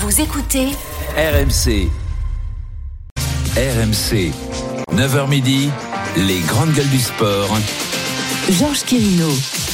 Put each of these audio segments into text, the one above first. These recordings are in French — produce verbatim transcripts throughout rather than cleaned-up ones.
Vous écoutez R M C. R M C. neuf heures midi, les grandes gueules du sport. Georges Quirino.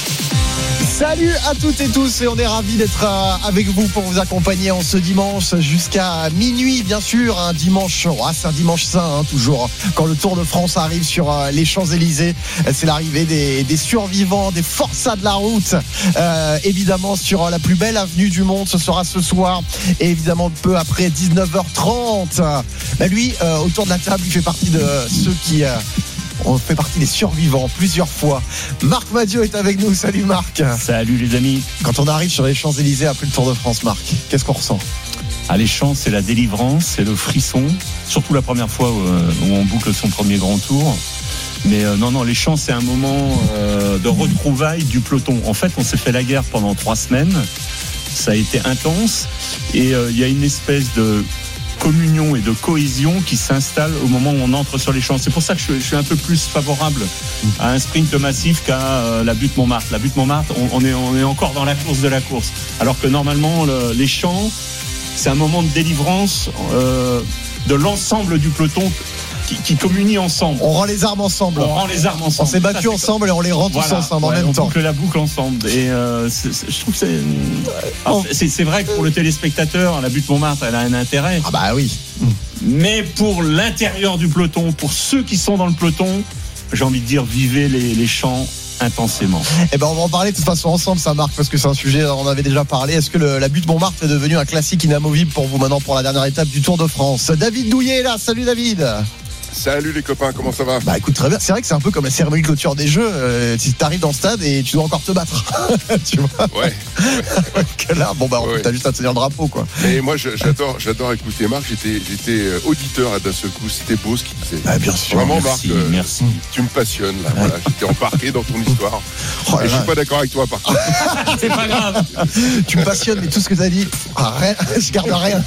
Salut à toutes et tous et on est ravis d'être avec vous pour vous accompagner en ce dimanche jusqu'à minuit, bien sûr, un dimanche, oh, c'est un dimanche saint hein, toujours quand le Tour de France arrive sur les Champs-Élysées. C'est l'arrivée des, des survivants, des forçats de la route, euh, évidemment sur la plus belle avenue du monde. Ce sera ce soir et évidemment peu après dix-neuf heures trente. Ben lui, euh, autour de la table, il fait partie de ceux qui... Euh, On fait partie des survivants plusieurs fois. Marc Madiot est avec nous. Salut Marc. Salut les amis. Quand on arrive sur les Champs-Élysées après le Tour de France, Marc, qu'est-ce qu'on ressent ? Ah, les Champs, c'est la délivrance, c'est le frisson. Surtout la première fois où, où on boucle son premier grand tour. Mais euh, non, non, les Champs, c'est un moment euh, de retrouvailles du peloton. En fait, on s'est fait la guerre pendant trois semaines. Ça a été intense. Et il euh, y a une espèce de communion et de cohésion qui s'installe au moment où on entre sur les Champs. C'est pour ça que je, je suis un peu plus favorable à un sprint massif qu'à euh, la Butte Montmartre. La Butte Montmartre, on, on, est, on est encore dans la course de la course. Alors que normalement, le, les Champs, c'est un moment de délivrance euh, de l'ensemble du peloton qui, qui communie ensemble. On rend les armes ensemble. On rend les armes ensemble. On s'est battu ça, ensemble et on les rend tous voilà, ensemble ouais, en même on temps. On boucle la boucle ensemble. Et euh, c'est, c'est, je trouve que c'est, alors, c'est... C'est vrai que pour le téléspectateur, la Butte Montmartre, elle a un intérêt. Ah bah oui. Mais pour l'intérieur du peloton, pour ceux qui sont dans le peloton, j'ai envie de dire, vivez les, les Champs intensément. Eh ben on va en parler de toute façon ensemble, ça Marc, parce que c'est un sujet, on en avait déjà parlé. Est-ce que le, la Butte Montmartre est devenue un classique inamovible pour vous maintenant pour la dernière étape du Tour de France ? David Douillet est là. Salut David. Salut les copains, comment ça va ? Bah écoute, très bien. C'est vrai que c'est un peu comme la cérémonie de clôture des Jeux. Euh, tu arrives dans le stade et tu dois encore te battre. Tu vois ? Ouais. ouais. Que là, bon bah ouais. T'as juste à tenir le drapeau, quoi. Mais moi, j'adore, j'adore écouter Marc. J'étais, j'étais auditeur là, d'un seul coup. C'était beau ce qu'il disait. Ah, bien sûr. Vraiment, merci, Marc. Euh, merci. Tu me passionnes là. Voilà, j'étais embarqué dans ton histoire. Oh, et je suis pas d'accord avec toi, par contre. C'est pas grave. Tu me passionnes, mais tout ce que t'as dit, arrête, je garde rien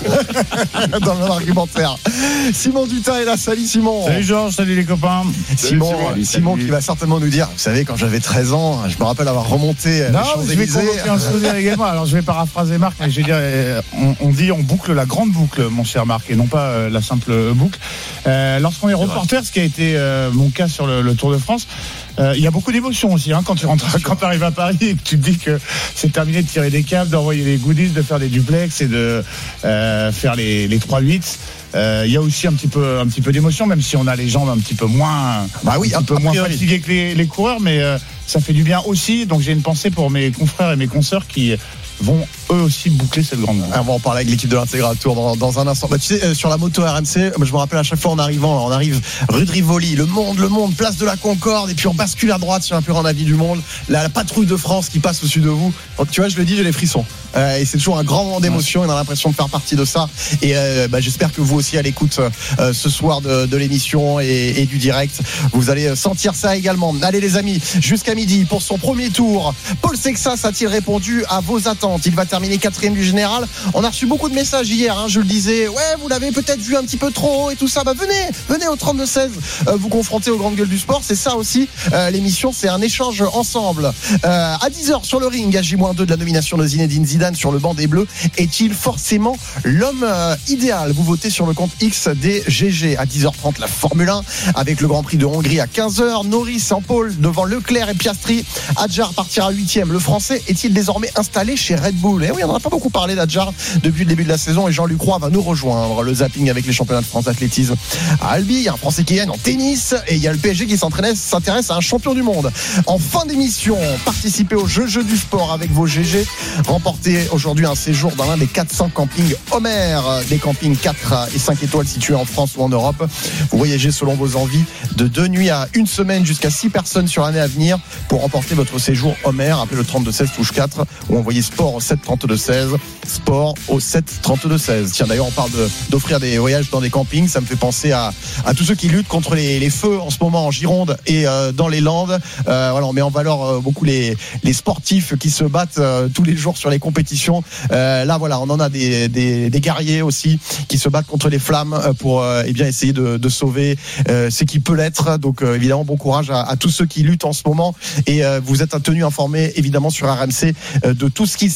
dans mon argumentaire. Simon Dutin est là. Salut Simon. Salut Georges, salut les copains. Simon, Simon, salut, Simon salut. Qui va certainement nous dire, vous savez, quand j'avais treize ans, je me rappelle avoir remonté non, les Champs-Élysées. Je vais convoquer un souvenir également. Alors je vais paraphraser Marc, mais je vais dire, on, on dit on boucle la grande boucle, mon cher Marc, et non pas euh, la simple boucle. Euh, lorsqu'on est reporter, ce qui a été euh, mon cas sur le, le Tour de France, euh, il y a beaucoup d'émotions aussi hein, quand tu rentres, quand tu arrives à Paris et que tu te dis que c'est terminé de tirer des câbles, d'envoyer des goodies, de faire des duplex et de euh, faire les, les trois huit. Il euh, y a aussi un petit peu, un petit peu d'émotion, même si on a les jambes un petit peu moins, bah oui, un, un peu moins fatiguées que les, les coureurs, mais euh, ça fait du bien aussi. Donc j'ai une pensée pour mes confrères et mes consoeurs qui vont eux aussi boucler cette grande boucle. On va en parler avec l'équipe de l'Intégral Tour dans, dans un instant. Bah, tu sais, euh, sur la moto R M C, je me rappelle à chaque fois en arrivant, on arrive rue de Rivoli, le monde, le monde, place de la Concorde, et puis on bascule à droite sur un plus grand avis du monde. La, la patrouille de France qui passe au-dessus de vous. Donc, tu vois, je le dis, j'ai les frissons. Euh, et c'est toujours un grand moment d'émotion. On a l'impression de faire partie de ça. Et euh, bah, j'espère que vous aussi à l'écoute euh, ce soir de, de l'émission et, et du direct, vous allez sentir ça également. Allez les amis, jusqu'à midi pour son premier tour. Paul Sexas a-t-il répondu à vos attentes ? Il va terminer quatrième du général. On a reçu beaucoup de messages hier, hein, je le disais. Ouais, vous l'avez peut-être vu un petit peu trop et tout ça. Bah venez, venez au trente-deux seize, euh, vous confronter aux grandes gueules du sport. C'est ça aussi, euh, l'émission, c'est un échange ensemble. Euh, à dix heures sur le ring, à J deux de la nomination de Zinedine Zidane sur le banc des Bleus. Est-il forcément l'homme euh, idéal ? Vous votez sur le compte X des G G. À dix heures trente, la Formule un avec le Grand Prix de Hongrie à quinze heures. Norris en pôle devant Leclerc et Piastri. Adjar partira huitième. Le Français est-il désormais installé chez Red Bull ? Et oui, on n'en a pas beaucoup parlé d'Adjar depuis le début de la saison et Jean-Luc Roy va nous rejoindre. Le zapping avec les championnats de France d'athlétisme à Albi. Il y a un Français qui gagne en tennis et il y a le P S G qui s'intéresse à un champion du monde. En fin d'émission, participez au jeu, jeu du sport avec vos G G. Remportez aujourd'hui un séjour dans l'un des quatre cents campings Homer, des campings quatre et cinq étoiles situés en France ou en Europe. Vous voyagez selon vos envies de deux nuits à une semaine jusqu'à six personnes sur l'année à venir pour remporter votre séjour Homer. Appelez le trente-deux seize touche quatre ou envoyez sport au sept trente-deux seize. Sport au sept trente-deux seize. Tiens, d'ailleurs, on parle de, d'offrir des voyages dans des campings. Ça me fait penser à, à tous ceux qui luttent contre les, les feux en ce moment en Gironde et euh, dans les Landes. Euh, voilà, on met en valeur euh, beaucoup les, les sportifs qui se battent euh, tous les jours sur les compétitions. Euh, là, voilà, on en a des, des, des guerriers aussi qui se battent contre les flammes pour euh, eh bien essayer de, de sauver euh, ce qui peut l'être. Donc, euh, évidemment, bon courage à, à tous ceux qui luttent en ce moment. Et euh, vous êtes tenus informés, évidemment, sur R M C euh, de tout ce qui se passe.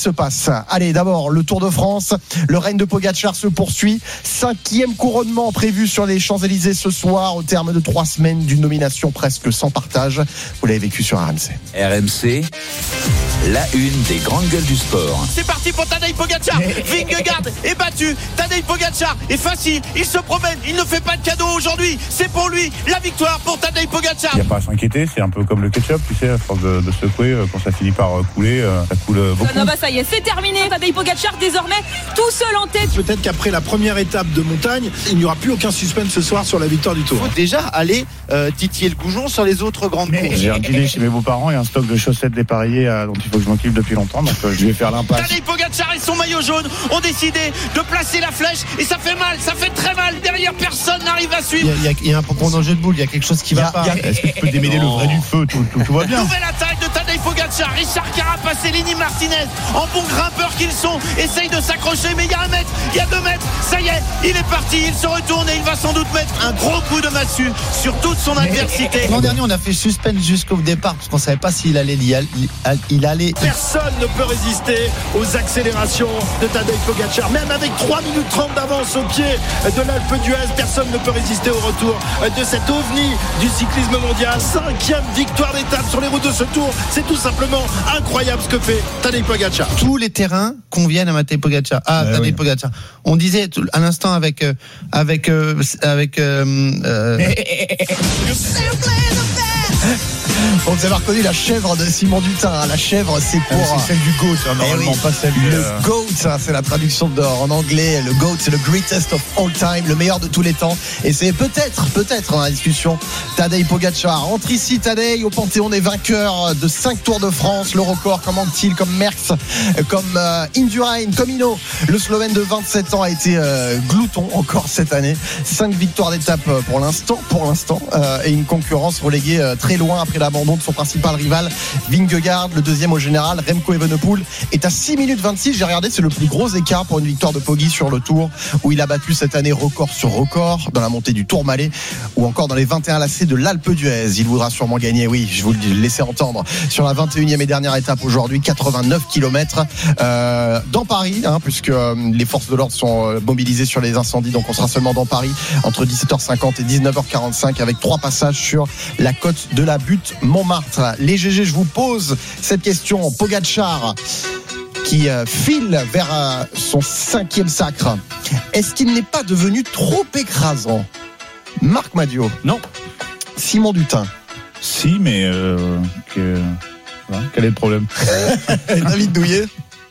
Allez, d'abord, le Tour de France. Le règne de Pogačar se poursuit. Cinquième couronnement prévu sur les Champs-Élysées ce soir, au terme de trois semaines d'une nomination presque sans partage. Vous l'avez vécu sur R M C. R M C, la une des grandes gueules du sport. C'est parti pour Tadej Pogačar. Vingegaard est battu. Tadej Pogačar est facile. Il se promène. Il ne fait pas de cadeau aujourd'hui. C'est pour lui la victoire pour Tadej Pogačar. Il n'y a pas à s'inquiéter, c'est un peu comme le ketchup, tu sais, à force de, de secouer, quand ça finit par couler, ça coule beaucoup. Non, bah ça y est, c'est terminé. Tadej Pogačar désormais tout seul en tête. Peut-être qu'après la première étape de montagne, il n'y aura plus aucun suspense ce soir sur la victoire du Tour. Il faut déjà aller euh, titiller le goujon sur les autres grandes courses. J'ai un dîner chez mes beaux-parents et un stock de chaussettes dépareillées euh, dont il faut que je m'occupe depuis longtemps, donc euh, je vais faire l'impasse. Tadej Pogačar et son maillot jaune ont décidé de placer la flèche et ça fait mal, ça fait très mal. Derrière, personne n'arrive à suivre. Il y a, il y a un propos d'enjeu de boule, il y a quelque chose qui va pas. Est-ce que tu peux démêler le vrai du feu, tout, tout, tout va bien. Nouvelle attaque de Tadej Pogačar. Richard Carapaz et Lenny Martinez, en bons grimpeurs qu'ils sont, essayent de s'accrocher, mais il y a un mètre, il y a deux mètres, ça y est, il est parti, il se retourne et il va sans doute mettre un gros coup de massue sur toute son adversité. L'an dernier, on a fait suspense jusqu'au départ parce qu'on savait pas s'il allait y aller. Il allait. Personne ne peut résister aux accélérations de Tadej Pogačar. Même avec trois minutes trente d'avance au pied de l'Alpe d'Huez, personne ne peut résister au retour de cet ovni du cyclisme mondial. Cinquième victoire d'étape sur les routes de ce Tour. C'est tout simplement incroyable ce que fait Tadej Pogačar. Tous les terrains conviennent à Tadej Pogačar. Ah, ouais, Tadej oui. Pogačar. On disait à l'instant avec euh, avec euh, avec. Euh, euh... Bon, vous avez reconnu la chèvre de Simon Dutin. La chèvre, c'est pour. Ah, c'est celle du GOAT, hein, normalement, oui. Pas celle du. Le GOAT, hein, c'est la traduction de, en anglais. Le GOAT, c'est le greatest of all time, le meilleur de tous les temps. Et c'est peut-être, peut-être dans la discussion, Tadej Pogačar. Entre ici, Tadej, au panthéon des vainqueurs de cinq Tours de France. Le record, comme Anquetil, comme Merckx, comme euh, Indurain, comme Hinault. Le Slovène de vingt-sept ans a été euh, glouton encore cette année. cinq victoires d'étape pour l'instant, pour l'instant, euh, et une concurrence reléguée euh, très loin après l'abandon de son principal rival Vingegaard. Le deuxième au général, Remco Evenepoel, est à six minutes vingt-six. J'ai regardé, c'est le plus gros écart pour une victoire de Poggi sur le Tour, où il a battu cette année record sur record dans la montée du Tourmalet ou encore dans les vingt et un lacets de l'Alpe d'Huez. Il voudra sûrement gagner, oui, je vous le laissais entendre, sur la vingt et unième et dernière étape aujourd'hui, quatre-vingt-neuf kilomètres euh, dans Paris, hein, puisque euh, les forces de l'ordre sont euh, mobilisées sur les incendies, donc on sera seulement dans Paris entre dix-sept heures cinquante et dix-neuf heures quarante-cinq avec trois passages sur la côte de la Butte Montmartre. Les G G, je vous pose cette question. Pogačar qui euh, file vers euh, son cinquième sacre, est-ce qu'il n'est pas devenu trop écrasant? Marc Madiot? Non. Simon Dutin? Si, mais euh, que... voilà. Quel est le problème? David Douillet?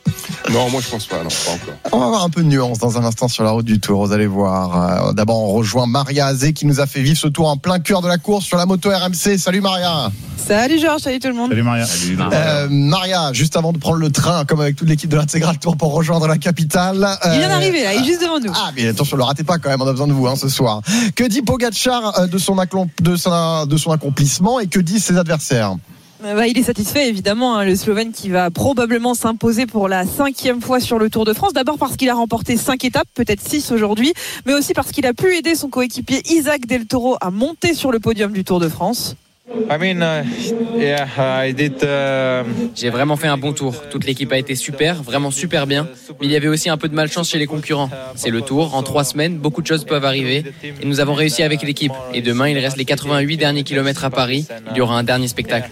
Non, moi je pense pas, non, pas encore. On va avoir un peu de nuance dans un instant sur la route du Tour, vous allez voir. D'abord, on rejoint Maria Azé qui nous a fait vivre ce Tour en plein cœur de la course sur la moto R M C. Salut Maria. Salut Georges, salut tout le monde. Salut Maria. Salut Maria. Euh, Maria, juste avant de prendre le train, comme avec toute l'équipe de l'Intégral Tour pour rejoindre la capitale. Euh, il vient d'arriver là, il est juste devant nous. Ah, mais attention, ne le ratez pas quand même, on a besoin de vous hein, ce soir. Que dit Pogačar de son, accom- de, son, de son accomplissement et que disent ses adversaires? Bah, il est satisfait évidemment, hein, le Slovène qui va probablement s'imposer pour la cinquième fois sur le Tour de France. D'abord parce qu'il a remporté cinq étapes, peut-être six aujourd'hui, mais aussi parce qu'il a pu aider son coéquipier Isaac Del Toro à monter sur le podium du Tour de France. I mean, uh, yeah, I did, uh... J'ai vraiment fait un bon tour. Toute l'équipe a été super, vraiment super bien. Mais il y avait aussi un peu de malchance chez les concurrents. C'est le Tour, en trois semaines, beaucoup de choses peuvent arriver. Et nous avons réussi avec l'équipe. Et demain, il reste les quatre-vingt-huit derniers kilomètres à Paris. Il y aura un dernier spectacle.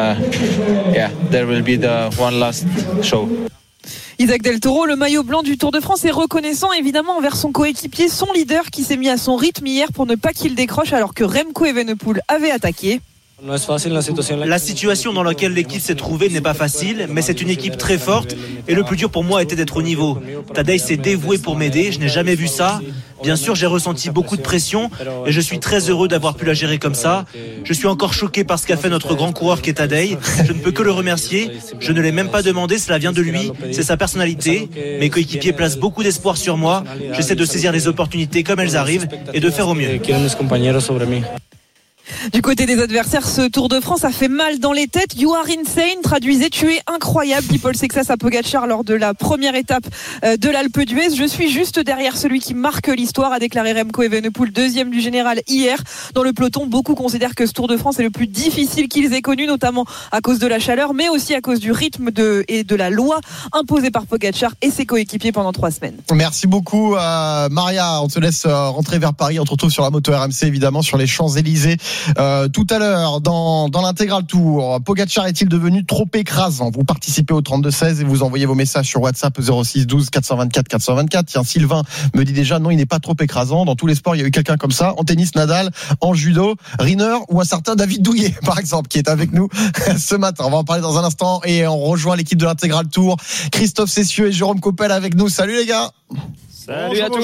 Uh, yeah, there will be the one last show. Isaac Del Toro, le maillot blanc du Tour de France, est reconnaissant évidemment envers son coéquipier, son leader qui s'est mis à son rythme hier pour ne pas qu'il décroche alors que Remco Evenepoel avait attaqué. La situation dans laquelle l'équipe s'est trouvée n'est pas facile, mais c'est une équipe très forte et le plus dur pour moi était d'être au niveau. Tadej s'est dévoué pour m'aider, je n'ai jamais vu ça. Bien sûr, j'ai ressenti beaucoup de pression et je suis très heureux d'avoir pu la gérer comme ça. Je suis encore choqué par ce qu'a fait notre grand coureur qui est Tadej. Je ne peux que le remercier. Je ne l'ai même pas demandé, cela vient de lui. C'est sa personnalité. Mes coéquipiers placent beaucoup d'espoir sur moi. J'essaie de saisir les opportunités comme elles arrivent et de faire au mieux. Du côté des adversaires, ce Tour de France a fait mal dans les têtes. You are insane, traduisez, tu es incroyable, dit Paul Sexas à Pogačar lors de la première étape de l'Alpe d'Huez. Je suis juste derrière celui qui marque l'histoire, a déclaré Remco Evenepoel, deuxième du général hier. Dans le peloton, beaucoup considèrent que ce Tour de France est le plus difficile qu'ils aient connu, notamment à cause de la chaleur, mais aussi à cause du rythme de, et de la loi imposée par Pogačar et ses coéquipiers pendant trois semaines. Merci beaucoup euh, Maria, on te laisse euh, rentrer vers Paris. On te retrouve sur la moto R M C évidemment sur les Champs-Élysées euh, tout à l'heure dans, dans l'intégral tour. Pogačar est-il devenu trop écrasant? Vous participez au trente-deux seize et vous envoyez vos messages sur WhatsApp zéro six douze quatre cent vingt-quatre quatre cent vingt-quatre. Tiens, Sylvain me dit déjà non, il n'est pas trop écrasant. Dans tous les sports il y a eu quelqu'un comme ça, en tennis Nadal, en judo Riner ou un certain David Douillet par exemple qui est avec nous ce matin. On va en parler dans un instant et on rejoint l'équipe de l'intégral tour, Christophe Cessieux et Jérôme Coppel avec nous. Salut les gars. Salut à tous.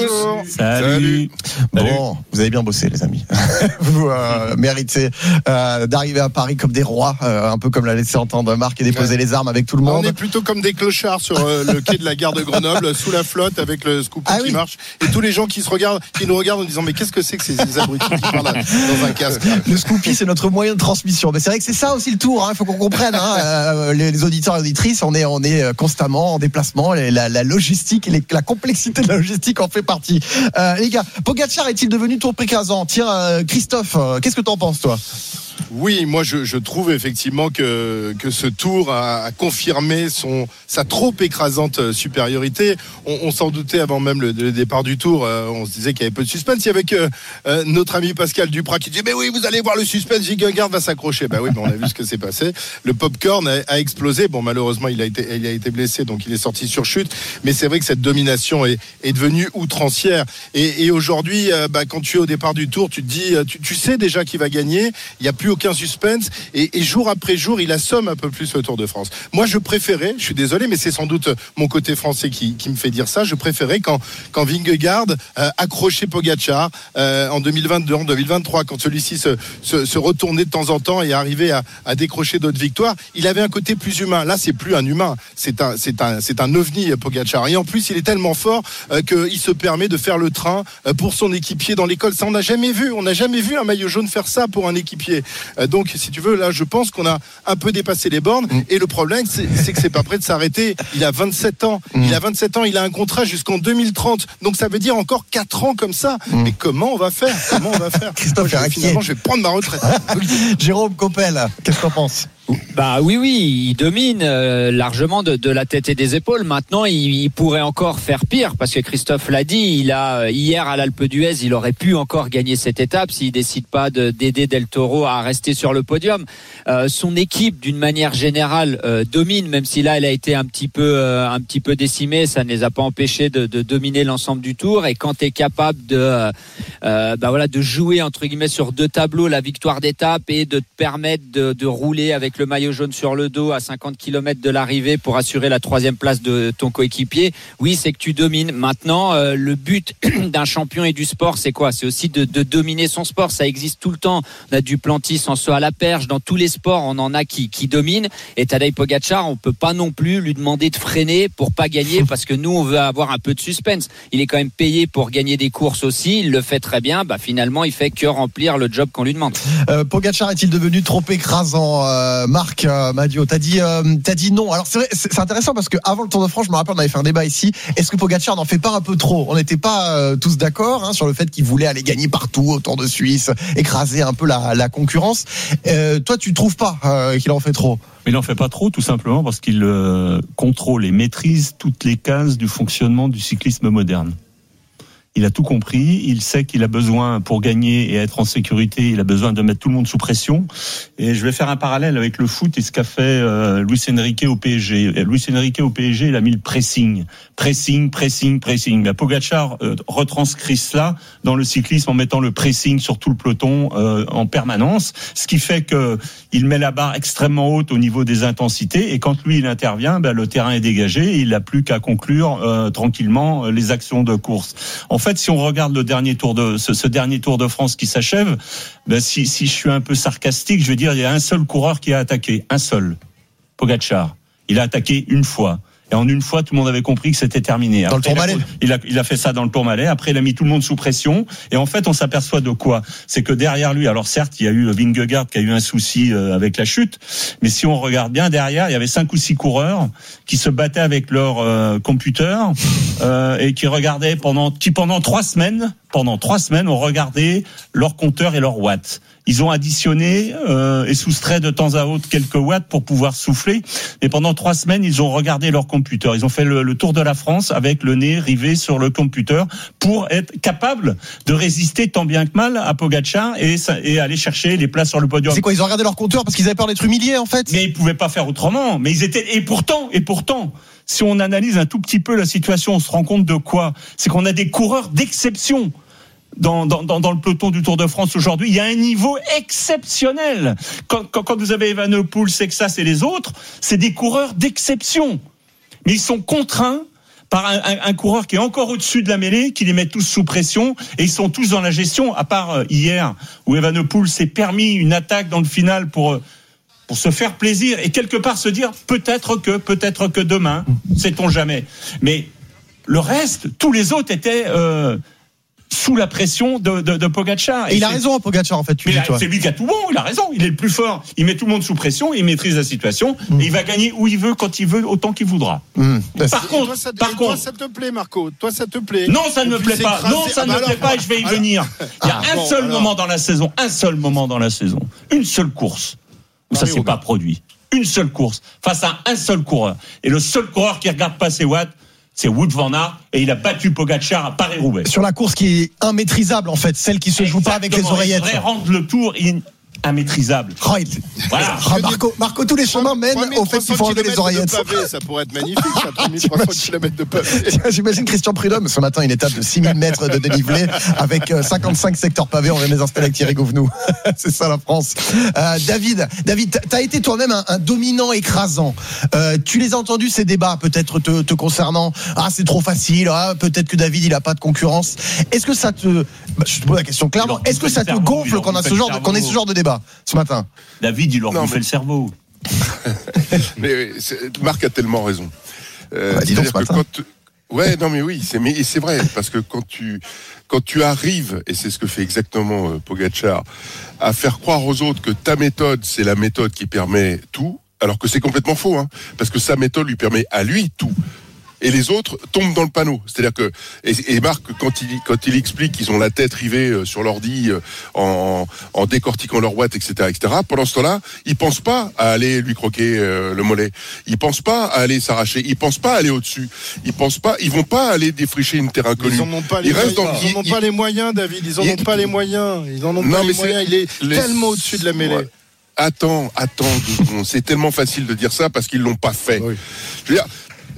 Salut. Bon, vous avez bien bossé les amis. Vous euh, méritez euh, d'arriver à Paris comme des rois, euh, un peu comme l'a laissé entendre Marc, et déposer ouais. les armes avec tout le monde. On est plutôt comme des clochards sur euh, le quai de la gare de Grenoble, sous la flotte, avec le Scoopy ah, qui oui. marche, et tous les gens qui se regardent, qui nous regardent en disant mais qu'est-ce que c'est que ces, ces abrutis qui parlent dans un casque. Le Scoopy, c'est notre moyen de transmission. Mais c'est vrai que c'est ça aussi le tour. Il hein, faut qu'on comprenne. Hein, euh, les, les auditeurs et auditrices, on est, on est constamment en déplacement. La, la logistique, et les, la complexité de la logistique en fait partie. Euh, les gars, Pogačar est-il devenu trop écrasant? Tiens, euh, Christophe, euh, qu'est-ce que t'en penses toi? Oui, moi je, je trouve effectivement que, que ce tour a, a confirmé son, sa trop écrasante supériorité. On, on s'en doutait avant même le, le départ du tour, euh, on se disait qu'il y avait peu de suspense. Il y avait que euh, notre ami Pascal Duprat qui disait mais oui, vous allez voir le suspense, Vingegaard va s'accrocher. Bah oui, mais on a vu ce que s'est passé. Le popcorn a, a explosé. Bon, malheureusement il a été, il a été blessé, donc il est sorti sur chute. Mais c'est vrai que cette domination est, est devenue outrancière. Et, et aujourd'hui, euh, bah, quand tu es au départ du tour, tu te dis, tu, tu sais déjà qui va gagner. Il n'y a plus aucun suspense et, et jour après jour il assomme un peu plus le Tour de France. Moi je préférais, je suis désolé mais c'est sans doute mon côté français qui, qui me fait dire ça, je préférais quand, quand Vingegaard euh, accrochait Pogačar euh, en deux mille vingt-deux, en deux mille vingt-trois, quand celui-ci se, se, se retournait de temps en temps et arrivait à, à décrocher d'autres victoires, il avait un côté plus humain. Là c'est plus un humain, c'est un, c'est un, c'est un ovni Pogačar, et en plus il est tellement fort euh, qu'il se permet de faire le train euh, pour son équipier dans l'école. Ça on n'a jamais vu, on n'a jamais vu un maillot jaune faire ça pour un équipier. Euh, Donc, si tu veux, là, je pense qu'on a un peu dépassé les bornes. Mmh. Et le problème, c'est, c'est que c'est pas prêt de s'arrêter. Il a vingt-sept ans. Mmh. Il a vingt-sept ans. Il a un contrat jusqu'en deux mille trente. Donc, ça veut dire encore quatre ans comme ça. Mmh. Mais comment on va faire? Comment on va faire? Christophe, Moi, je, finalement, je vais prendre ma retraite. Jérôme Coppel, qu'est-ce qu'on pense? Bah oui, oui, il domine euh, largement de, de la tête et des épaules. Maintenant, il, il pourrait encore faire pire parce que Christophe l'a dit. Il a hier à l'Alpe d'Huez, il aurait pu encore gagner cette étape s'il décide pas de, d'aider Del Toro à rester sur le podium. Euh, son équipe, d'une manière générale, euh, domine, même si là, elle a été un petit peu, euh, un petit peu décimée. Ça ne les a pas empêchés de, de dominer l'ensemble du tour. Et quand tu es capable de, euh, bah voilà, de jouer entre guillemets sur deux tableaux, la victoire d'étape et de te permettre de, de rouler avec le maillot jaune sur le dos à cinquante kilomètres de l'arrivée pour assurer la troisième place de ton coéquipier, oui, c'est que tu domines. Maintenant, euh, le but d'un champion et du sport, c'est quoi? C'est aussi de, de dominer son sport. Ça existe tout le temps. On a du Duplantis en saut à la perche. Dans tous les sports, on en a qui, qui dominent. Et Tadej Pogačar, on peut pas non plus lui demander de freiner pour pas gagner parce que nous, on veut avoir un peu de suspense. Il est quand même payé pour gagner des courses aussi. Il le fait très bien. Bah, finalement, il fait que remplir le job qu'on lui demande. Euh, Pogačar est-il devenu trop écrasant? euh, Marc, euh, Madio, t'as dit, euh, t'as dit non. Alors c'est vrai, c'est, c'est intéressant parce que avant le Tour de France, je me rappelle, on avait fait un débat ici. Est-ce que Pogačar n'en fait pas un peu trop? On n'était pas euh, tous d'accord hein, sur le fait qu'il voulait aller gagner partout au Tour de Suisse, écraser un peu la, la concurrence. Euh, toi, tu trouves pas euh, qu'il en fait trop? Mais il n'en fait pas trop, tout simplement parce qu'il euh, contrôle et maîtrise toutes les cases du fonctionnement du cyclisme moderne. Il a tout compris, il sait qu'il a besoin, pour gagner et être en sécurité, il a besoin de mettre tout le monde sous pression. Et je vais faire un parallèle avec le foot et ce qu'a fait euh, Luis Enrique au P S G. Luis Enrique au P S G, il a mis le pressing. Pressing, pressing, pressing. Ben, Pogačar euh, retranscrit cela dans le cyclisme en mettant le pressing sur tout le peloton euh, en permanence, ce qui fait que il met la barre extrêmement haute au niveau des intensités et quand lui il intervient, ben, le terrain est dégagé et il n'a plus qu'à conclure euh, tranquillement les actions de course. En fait, si on regarde le dernier tour de ce, ce dernier Tour de France qui s'achève, ben si, si je suis un peu sarcastique, je veux dire il y a un seul coureur qui a attaqué, un seul, Pogačar. Il a attaqué une fois. Et en une fois, tout le monde avait compris que c'était terminé. Dans Après, le Tourmalet. il a, il a fait ça dans le Tourmalet. Après, il a mis tout le monde sous pression. Et en fait, on s'aperçoit de quoi ? C'est que derrière lui, alors certes, il y a eu Vingegaard qui a eu un souci avec la chute. Mais si on regarde bien derrière, il y avait cinq ou six coureurs qui se battaient avec leur euh, computer euh, et qui regardaient pendant, qui pendant trois semaines, pendant trois semaines, ont regardé leur compteur et leurs watts. Ils ont additionné euh, et soustrait de temps à autre quelques watts pour pouvoir souffler. Et pendant trois semaines, ils ont regardé leur computer. Ils ont fait le, le tour de la France avec le nez rivé sur le computer pour être capables de résister tant bien que mal à Pogačar et, et aller chercher les places sur le podium. C'est quoi ? Ils ont regardé leur compteur parce qu'ils avaient peur d'être humiliés, en fait ? Mais ils pouvaient pas faire autrement. Mais ils étaient et pourtant et pourtant. Si on analyse un tout petit peu la situation, on se rend compte de quoi ? C'est qu'on a des coureurs d'exception. Dans, dans, dans le peloton du Tour de France aujourd'hui, il y a un niveau exceptionnel. Quand, quand, quand vous avez Evenepoel, Sexas et les autres, c'est des coureurs d'exception. Mais ils sont contraints par un, un, un coureur qui est encore au-dessus de la mêlée, qui les met tous sous pression, et ils sont tous dans la gestion, à part hier, où Evenepoel s'est permis une attaque dans le final pour... pour se faire plaisir et quelque part se dire peut-être que, peut-être que demain, sait-on jamais. Mais le reste, tous les autres étaient euh, sous la pression de, de, de Pogačar. Et, et il a raison, Pogačar, en fait. Tu dis, là, toi. C'est lui qui a tout bon, il a raison, il est le plus fort. Il met tout le monde sous pression, il maîtrise la situation, mmh. et il va gagner où il veut, quand il veut, autant qu'il voudra. Mmh. Par contre, toi, ça, par toi, contre, ça te plaît, Marco. Toi, ça te plaît. Non, ça ne me plaît pas. Non, ça ah, ne bah me plaît pas, et je vais y alors, venir. Il y a ah, un bon, seul alors. moment dans la saison, un seul moment dans la saison, une seule course où ça s'est pas produit. Une seule course face à un seul coureur. Et le seul coureur qui regarde pas ses watts, c'est Wout van Aert, et il a battu Pogačar à Paris-Roubaix. Sur la course qui est immaîtrisable, en fait, celle qui se Exactement, joue pas avec les oreillettes. Il devrait rendre le tour immaîtrisable. Oh, il... Voilà. Oh, Marco, Marco, tous les chemins mènent au fait qu'il faut enlever les oreillettes. De pavé, ça pourrait être magnifique, ça, trois mille trois cents kilomètres de pavé. J'imagine Christian Prudhomme, ce matin, une étape de six mille mètres de dénivelé avec cinquante-cinq secteurs pavés. On vient de les installer avec Thierry Gouvenou. C'est ça la France. Euh, David, David, t'as été toi-même un, un dominant écrasant. Euh, tu les as entendus, ces débats, peut-être te, te concernant. Ah, c'est trop facile. Ah, peut-être que David, il a pas de concurrence. Est-ce que ça te, bah, je te pose la question clairement. Est-ce que ça te gonfle qu'on a ce genre de, qu'on ait ce genre de débat ce matin? David, il leur non, bouffait mais... le cerveau. Mais Marc a tellement raison. Euh, bah, dis donc, ce matin. Quand... Ouais, non, mais oui, c'est, mais c'est vrai, parce que quand tu, quand tu arrives, et c'est ce que fait exactement euh, Pogačar, à faire croire aux autres que ta méthode, c'est la méthode qui permet tout, alors que c'est complètement faux, hein, parce que sa méthode lui permet à lui tout. Et les autres tombent dans le panneau. C'est-à-dire que, et, et Marc, quand il, quand il explique qu'ils ont la tête rivée sur l'ordi, en, en décortiquant leur watts, et cetera, et cetera, pendant ce temps-là, ils pensent pas à aller lui croquer euh, le mollet. Ils pensent pas à aller s'arracher. Ils pensent pas à aller au-dessus. Ils pensent pas, ils vont pas aller défricher une terre inconnue. Ils en ont pas les, ils moyens, dans, ils, ils en ont ils, pas les moyens, David. Ils en ils, ont pas les moyens. Ils en ont non, pas les moyens. Il est les, tellement au-dessus de la mêlée. Ouais. Attends, attends. C'est tellement facile de dire ça parce qu'ils l'ont pas fait. Oui. Je veux dire,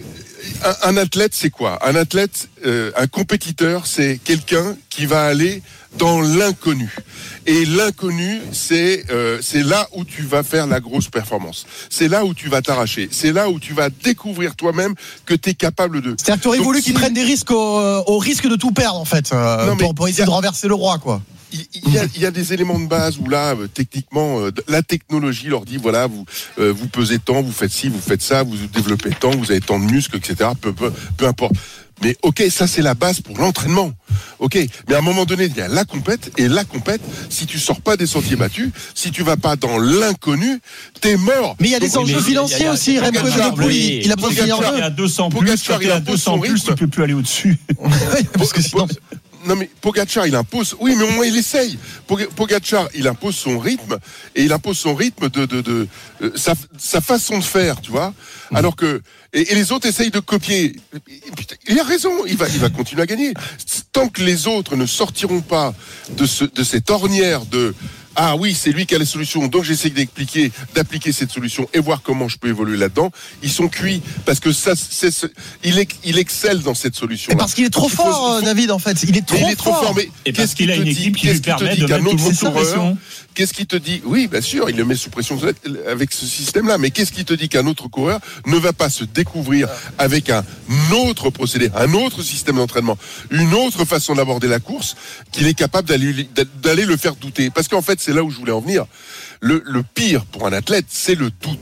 Un, un athlète, c'est quoi? Un athlète, euh, un compétiteur, c'est quelqu'un qui va aller dans l'inconnu. Et l'inconnu, c'est euh, c'est là où tu vas faire la grosse performance. C'est là où tu vas t'arracher. C'est là où tu vas découvrir toi-même que tu es capable de. C'est-à-dire que tu aurais voulu si... qu'ils prennent des risques au, au risque de tout perdre, en fait, euh, non, pour, pour essayer a... de renverser le roi, quoi. Il y, a, il y a des éléments de base où là, euh, techniquement, euh, la technologie leur dit voilà, vous euh, vous pesez tant, vous faites ci, vous faites ça, vous développez tant, vous avez tant de muscles, et cetera. Peu, peu, peu importe. Mais ok, ça c'est la base pour l'entraînement. Ok, mais à un moment donné, il y a la compète et la compète. Si tu sors pas des sentiers battus, si tu vas pas dans l'inconnu, t'es mort. Mais il y a des Donc, enjeux financiers a, a, aussi. Remco Evenepoel, il a besoin de finir il y a deux cents plus, quand il y a deux cents plus, tu peux plus aller au-dessus. Parce que sinon. Non mais Pogačar il impose, oui mais au moins il essaye. Pogačar il impose son rythme et il impose son rythme de, de, de, de sa, sa façon de faire, tu vois. Mmh. Alors que et, et les autres essayent de copier. Il a raison, il va il va continuer à gagner. Tant que les autres ne sortiront pas de ce de cette ornière de ah oui, c'est lui qui a les solutions, donc j'essaie d'expliquer, d'appliquer cette solution et voir comment je peux évoluer là-dedans. Ils sont cuits parce que ça, c'est, c'est il, est, il excelle dans cette solution. Et parce qu'il est trop fort, faut, faut... David, en fait. Il est trop, il est trop fort. fort. Mais et parce qu'il a une équipe qui lui permet de mettre tout le monde sous pression. Qu'est-ce qui te dit? Oui, bien sûr, il le met sous pression avec ce système-là. Mais qu'est-ce qui te dit qu'un autre coureur ne va pas se découvrir avec un autre procédé, un autre système d'entraînement, une autre façon d'aborder la course, qu'il est capable d'aller, d'aller le faire douter? Parce qu'en fait, c'est là où je voulais en venir. Le, le pire pour un athlète, c'est le doute.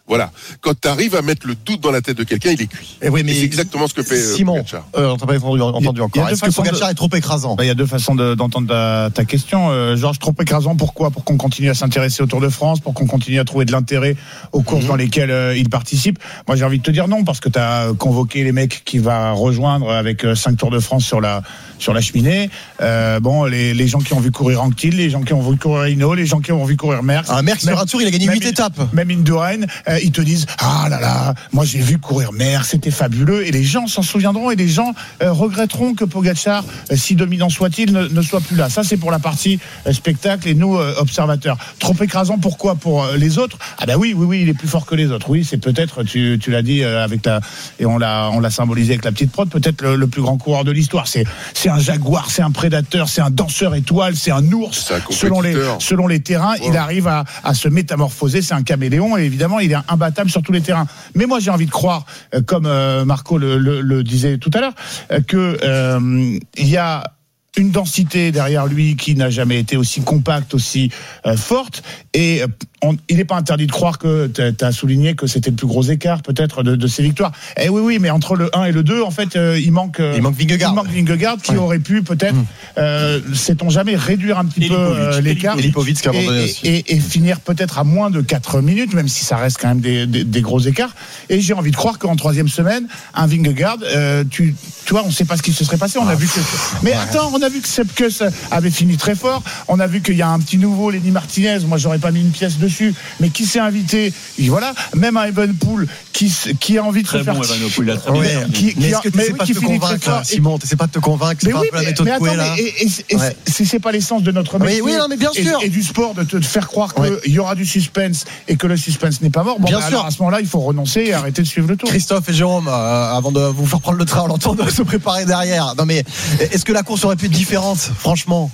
Voilà. Quand tu arrives à mettre le doute dans la tête de quelqu'un, il est cuit. Et oui, mais et c'est exactement ce que fait Simon. Pogacar. Euh, on t'a pas entendu, entendu encore. Est-ce que Pogacar de... est trop écrasant? Il y a deux façons de, d'entendre ta, ta question, euh, Georges. Trop écrasant, pourquoi? Pour qu'on continue à s'intéresser au Tour de France, pour qu'on continue à trouver de l'intérêt aux courses mmh. dans lesquelles euh, il participe. Moi, j'ai envie de te dire non, parce que tu as convoqué les mecs qui va rejoindre avec euh, cinq Tours de France sur la sur la cheminée. Euh, bon, les, les gens qui ont vu courir Anquetil, les gens qui ont vu courir Hinault, les gens qui ont vu courir Merckx. Ah, Merckx sur un tour, il a gagné huit étapes. Même Indurain, euh, ils te disent ah là là, moi j'ai vu courir Merckx, c'était fabuleux. Et les gens s'en souviendront et les gens euh, regretteront que Pogacar, euh, si dominant soit-il, ne, ne soit plus là. Ça, c'est pour la partie euh, spectacle et nous euh, observateurs. Trop écrasant, pourquoi? Pour euh, les autres? Ah bah oui, oui, oui, il est plus fort que les autres. Oui, c'est peut-être, tu, tu l'as dit euh, avec la et on l'a, on l'a symbolisé avec la petite prod, peut-être le, le plus grand coureur de l'histoire. C'est, c'est un jaguar, c'est un prédateur, c'est un danseur étoile, c'est un ours. C'est un selon les, selon les terrains, wow. il arrive à, à se métamorphoser. C'est un caméléon et évidemment, il est imbattable sur tous les terrains. Mais moi, j'ai envie de croire, euh, comme euh, Marco le, le, le disait tout à l'heure, euh, que euh, il y a une densité derrière lui qui n'a jamais été aussi compacte, aussi euh, forte. Et on, il n'est pas interdit de croire que tu as souligné que c'était le plus gros écart peut-être de, de ses victoires. Eh oui, oui, mais entre le un et le deux, en fait, euh, il manque euh, il manque Vingegaard, il manque Vingegaard qui ouais. aurait pu peut-être, mmh. euh, sait-on jamais, réduire un petit et peu euh, l'écart et, et, et, et finir peut-être à moins de quatre minutes, même si ça reste quand même des, des, des gros écarts. Et j'ai envie de croire qu'en troisième semaine, un Vingegaard, euh, tu, tu vois, on ne sait pas ce qui se serait passé. On ah, a vu que, mais ouais. attends, on a vu que Sepkus avait fini très fort. On a vu qu'il y a un petit nouveau, Lenny Martinez. Moi, j'aurais pas mis une pièce dessus, mais qui s'est invité. Et voilà, même un Evenepoel qui qui a envie de très se faire. Bon, Evenepoel, a très ouais, bien. Qui, qui, mais est-ce que tu sais pas te convaincre, Simon? Tu sais pas de te convaincre? C'est pas oui, un peu la méthode mais attends, Coué, là. Et, et, et ouais. c'est, c'est pas l'essence de notre métier. Oui, oui, non, mais bien sûr. Et, et du sport de te de faire croire qu'il ouais. y aura du suspense et que le suspense n'est pas mort. Bon, bien bah, sûr. Alors, à ce moment-là, il faut renoncer et arrêter de suivre le tour. Christophe et Jérôme, euh, avant de vous faire prendre le train, on l'entend de se préparer derrière. Non, mais est-ce que la course aurait pu être différente, franchement?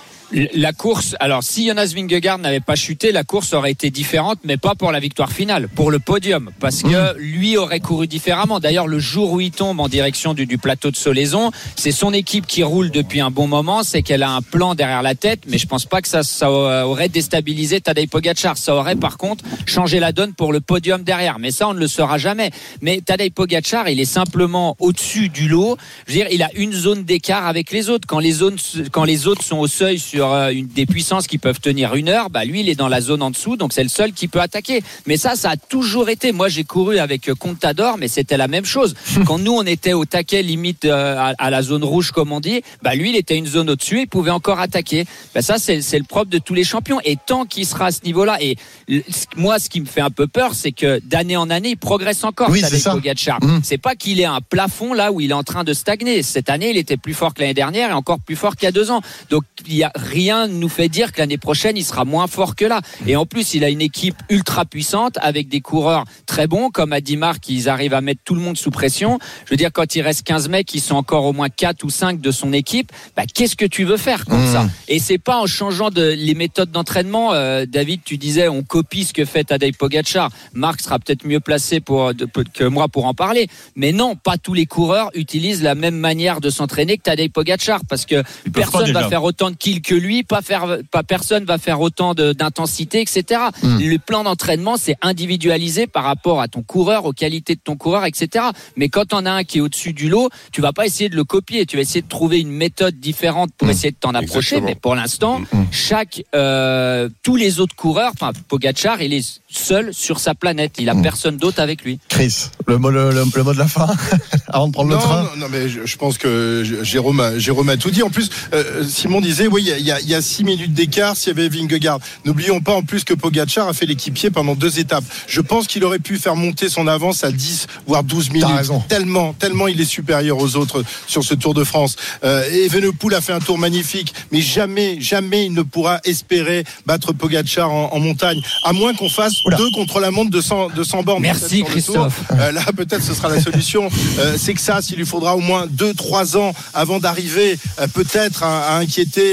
La course, alors si Jonas Vingegaard n'avait pas chuté, la course aurait été différente, mais pas pour la victoire finale, pour le podium, parce que lui aurait couru différemment. D'ailleurs, le jour où il tombe en direction du, du plateau de Solaison, c'est son équipe qui roule depuis un bon moment, c'est qu'elle a un plan derrière la tête, mais je pense pas que ça, ça aurait déstabilisé Tadej Pogacar. Ça aurait par contre changé la donne pour le podium derrière, mais ça on ne le saura jamais. Mais Tadej Pogacar, il est simplement au-dessus du lot. Je veux dire, il a une zone d'écart avec les autres. Quand les zones, quand les autres sont au seuil sur une, des puissances qui peuvent tenir une heure, bah lui il est dans la zone en dessous, donc c'est le seul qui peut attaquer. Mais ça, ça a toujours été. Moi j'ai couru avec Contador, mais c'était la même chose. Quand nous on était au taquet limite euh, à, à la zone rouge comme on dit, bah lui il était une zone au-dessus, il pouvait encore attaquer. Bah ça c'est, c'est le propre de tous les champions. Et tant qu'il sera à ce niveau-là, et moi ce qui me fait un peu peur, c'est que d'année en année il progresse encore. Oui, Tadej Pogacar. Mmh. C'est pas qu'il ait un plafond là où il est en train de stagner. Cette année il était plus fort que l'année dernière et encore plus fort qu'il y a deux ans. Donc il y a rien ne nous fait dire que l'année prochaine il sera moins fort que là. Et en plus il a une équipe ultra puissante avec des coureurs très bons, comme a dit Marc, ils arrivent à mettre tout le monde sous pression. Je veux dire, quand il reste quinze mecs qui sont encore au moins quatre ou cinq de son équipe, bah, qu'est-ce que tu veux faire comme mmh. ça? Et c'est pas en changeant de, les méthodes d'entraînement. euh, David, tu disais on copie ce que fait Tadej Pogacar. Marc sera peut-être mieux placé pour, de, que moi pour en parler, mais non, pas tous les coureurs utilisent la même manière de s'entraîner que Tadej Pogacar, parce que personne va faire autant de kills que lui, pas faire, pas personne va faire autant de, d'intensité, et cetera. Mmh. Le plan d'entraînement, c'est individualisé par rapport à ton coureur, aux qualités de ton coureur, et cetera. Mais quand on a un qui est au-dessus du lot, tu vas pas essayer de le copier, tu vas essayer de trouver une méthode différente pour mmh. essayer de t'en approcher. Exactement. Mais pour l'instant, mmh. chaque, euh, tous les autres coureurs, enfin Pogacar, il est seul sur sa planète, il a mmh. personne d'autre avec lui. Chris, le mot, le, le, le mot de la fin avant de prendre non, le train. Non, non, mais je, je pense que Jérôme a, Jérôme a tout dit. En plus, euh, Simon disait, oui, il y a, il y a six minutes d'écart s'il y avait Vingegaard. N'oublions pas en plus que Pogacar a fait l'équipier pendant deux étapes. Je pense qu'il aurait pu faire monter son avance à dix voire douze minutes. Tellement, tellement il est supérieur aux autres sur ce Tour de France. Euh, Evenepoel a fait un tour magnifique, mais jamais, jamais il ne pourra espérer battre Pogacar en, en montagne, à moins qu'on fasse Oula. deux contre la montre de cent, de cent bornes. Merci Christophe. Euh, là, peut-être ce sera la solution. Euh, c'est que ça, s'il lui faudra au moins deux trois ans avant d'arriver, euh, peut-être à, à inquiéter euh,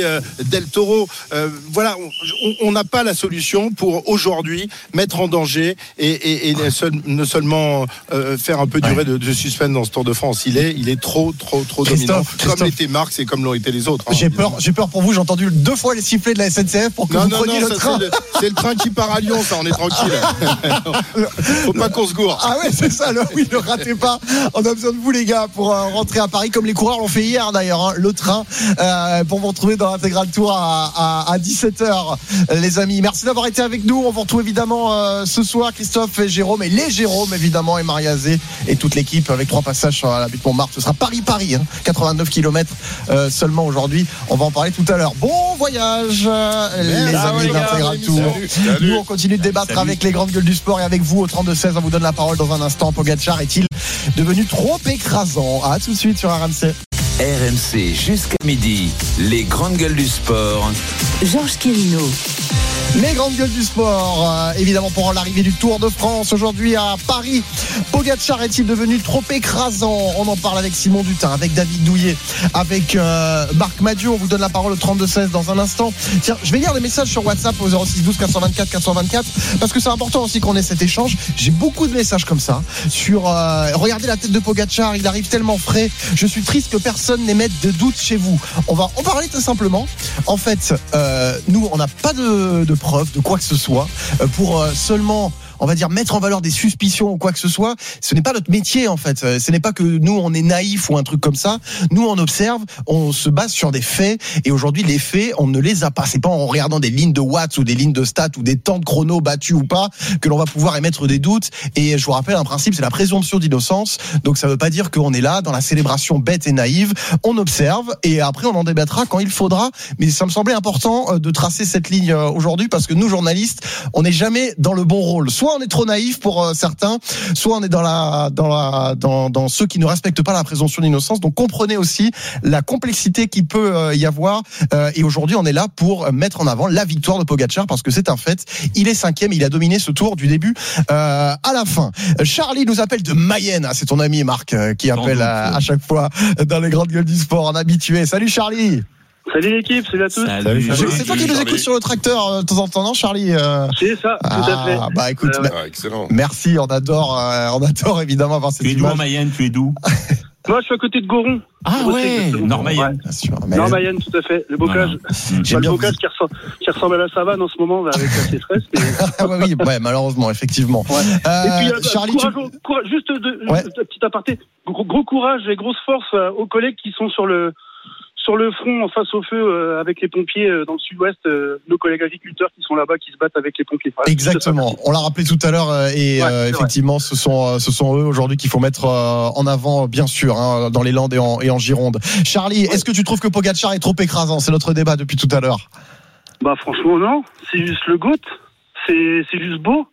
Del Toro. Euh, voilà, on n'a pas la solution pour aujourd'hui mettre en danger et, et, et ne, seul, ne seulement euh, faire un peu durer ouais. de, de suspense dans ce Tour de France. Il est, il est trop, trop, trop Christophe, dominant. Christophe. Comme l'étaient Marx et comme l'ont été les autres. Hein. J'ai peur, j'ai peur pour vous. J'ai entendu deux fois les sifflets de la S N C F pour que non, vous non, preniez non, le ça, train. C'est le, c'est le train qui part à Lyon, ça, on est tranquille. Faut pas qu'on se gourre. Ah ouais, c'est ça. Le, oui, ne ratez pas. On a besoin de vous, les gars, pour euh, rentrer à Paris, comme les coureurs l'ont fait hier d'ailleurs. Hein, le train euh, pour vous retrouver dans l'intégral tour à, à, à dix-sept heures, les amis. Merci d'avoir été avec nous. On vous retrouve évidemment euh, ce soir, Christophe et Jérôme, et les Jérôme évidemment, et Maria Zé et toute l'équipe avec trois passages sur la butte Montmartre. Ce sera Paris-Paris, hein, quatre-vingt-neuf kilomètres euh, seulement aujourd'hui. On va en parler tout à l'heure. Bon voyage, euh, les ah amis ouais, de l'intégral tour. Salut, salut. Nous, on continue de débattre Salut. avec les grandes gueules du sport et avec vous au trente-deux seize. On vous donne la parole dans un instant. Pogacar est-il devenu trop écrasant? À tout de suite sur R M C. R M C jusqu'à midi, les grandes gueules du sport. Georges Quirino. Les grandes gueules du sport, euh, évidemment pour l'arrivée du Tour de France aujourd'hui à Paris. Pogacar est-il devenu trop écrasant? On en parle avec Simon Dutin, avec David Douillet, avec euh, Marc Madiot. On vous donne la parole au trente-deux seize dans un instant. Tiens, je vais lire les messages sur WhatsApp au zéro six douze quatre cent vingt-quatre quatre cent vingt-quatre parce que c'est important aussi qu'on ait cet échange. J'ai beaucoup de messages comme ça sur euh, regardez la tête de Pogacar, il arrive tellement frais. Je suis triste que personne n'émette de doute chez vous. On va en parler tout simplement. En fait, euh, nous, on n'a pas de, de preuves de quoi que ce soit euh, pour euh, seulement, on va dire, mettre en valeur des suspicions ou quoi que ce soit. Ce n'est pas notre métier en fait. Ce n'est pas que nous on est naïfs ou un truc comme ça. Nous on observe, on se base sur des faits et aujourd'hui les faits on ne les a pas. C'est pas en regardant des lignes de watts ou des lignes de stats ou des temps de chrono battus ou pas que l'on va pouvoir émettre des doutes. Et je vous rappelle un principe, c'est la présomption d'innocence. Donc ça veut pas dire qu'on est là dans la célébration bête et naïve. On observe et après on en débattra quand il faudra. Mais ça me semblait important de tracer cette ligne aujourd'hui parce que nous journalistes, on n'est jamais dans le bon rôle. Soit on est trop naïf pour euh, certains, soit on est dans la dans la dans dans ceux qui ne respectent pas la présomption d'innocence. Donc comprenez aussi la complexité qui peut euh, y avoir. Euh, et aujourd'hui, on est là pour mettre en avant la victoire de Pogacar parce que c'est un fait. Il est cinquième, il a dominé ce Tour du début euh, à la fin. Charlie nous appelle de Mayenne. Ah, c'est ton ami Marc euh, qui appelle à, à chaque fois dans les grandes gueules du sport, un habitué. Salut Charlie. Salut l'équipe, salut à tous. Salut, salut. C'est toi qui nous écoutes sur le tracteur euh, de temps en temps, non Charlie euh... C'est ça, tout ah, à fait. Bah écoute, euh, bah, ah, excellent. Merci, on adore, euh, on adore évidemment avoir cette Tu es image. d'où en Mayenne? Tu es d'où? Moi je suis à côté de Goron. Ah ouais, Nord-Mayenne. Bien sûr, Nord-Mayenne, tout à fait. Le bocage. Voilà. Pas le bocage qui ressemble, qui ressemble à la savane en ce moment avec la sécheresse. Mais... ah ouais, oui, ouais, malheureusement, effectivement. Ouais. Euh, et puis, euh, Charlie, courage, tu... courage, juste de, ouais. de, petit aparté, gros, gros courage et grosse force euh, aux collègues qui sont sur le sur le front en face au feu euh, avec les pompiers euh, dans le sud-ouest, euh, nos collègues agriculteurs qui sont là-bas, qui se battent avec les pompiers. Voilà, exactement. On l'a rappelé tout à l'heure euh, et ouais, euh, effectivement, ce sont euh, ce sont eux aujourd'hui qu'il faut mettre euh, en avant, bien sûr, hein, dans les Landes et en, et en Gironde. Charlie, ouais. Est-ce que tu trouves que Pogacar est trop écrasant? C'est notre débat depuis tout à l'heure. Bah franchement non, c'est juste le GOAT, c'est c'est juste beau.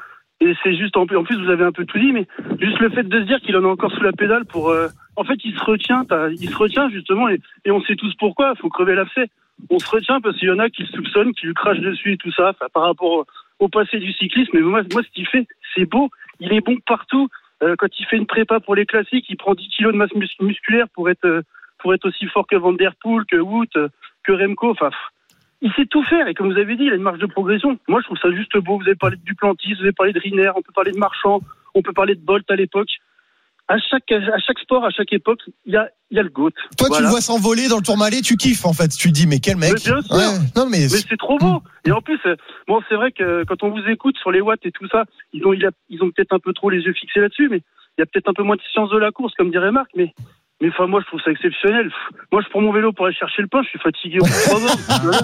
Et c'est juste, en plus, en plus, vous avez un peu tout dit, mais juste le fait de se dire qu'il en a encore sous la pédale pour, euh, en fait, il se retient, il se retient, justement, et, et on sait tous pourquoi, faut crever l'abcès. On se retient parce qu'il y en a qui le soupçonnent, qui lui crachent dessus et tout ça, par rapport au, au passé du cyclisme. Mais moi, moi, ce qu'il fait, c'est beau. Il est bon partout. Euh, quand il fait une prépa pour les classiques, il prend dix kilos de masse mus- musculaire pour être, euh, pour être aussi fort que Van Der Poel, que Wout, euh, que Remco. Enfin, il sait tout faire et comme vous avez dit, il a une marge de progression. Moi, je trouve ça juste beau. Vous avez parlé de Duplantis, vous avez parlé de Riner, on peut parler de Marchand, on peut parler de Bolt à l'époque. À chaque, à chaque sport, à chaque époque, il y a, il y a le GOAT. Toi, voilà. Tu le vois s'envoler dans le Tourmalet, tu kiffes en fait. Tu te dis, mais quel mec. Mais bien sûr. Ouais. Non, mais... mais c'est trop beau. Et en plus, bon, c'est vrai que quand on vous écoute sur les watts et tout ça, ils ont, ils ont peut-être un peu trop les yeux fixés là-dessus, mais il y a peut-être un peu moins de science de la course, comme dirait Marc, mais. Mais enfin, moi, je trouve ça exceptionnel. Moi, je prends mon vélo pour aller chercher le pain. Je suis fatigué au bout de trois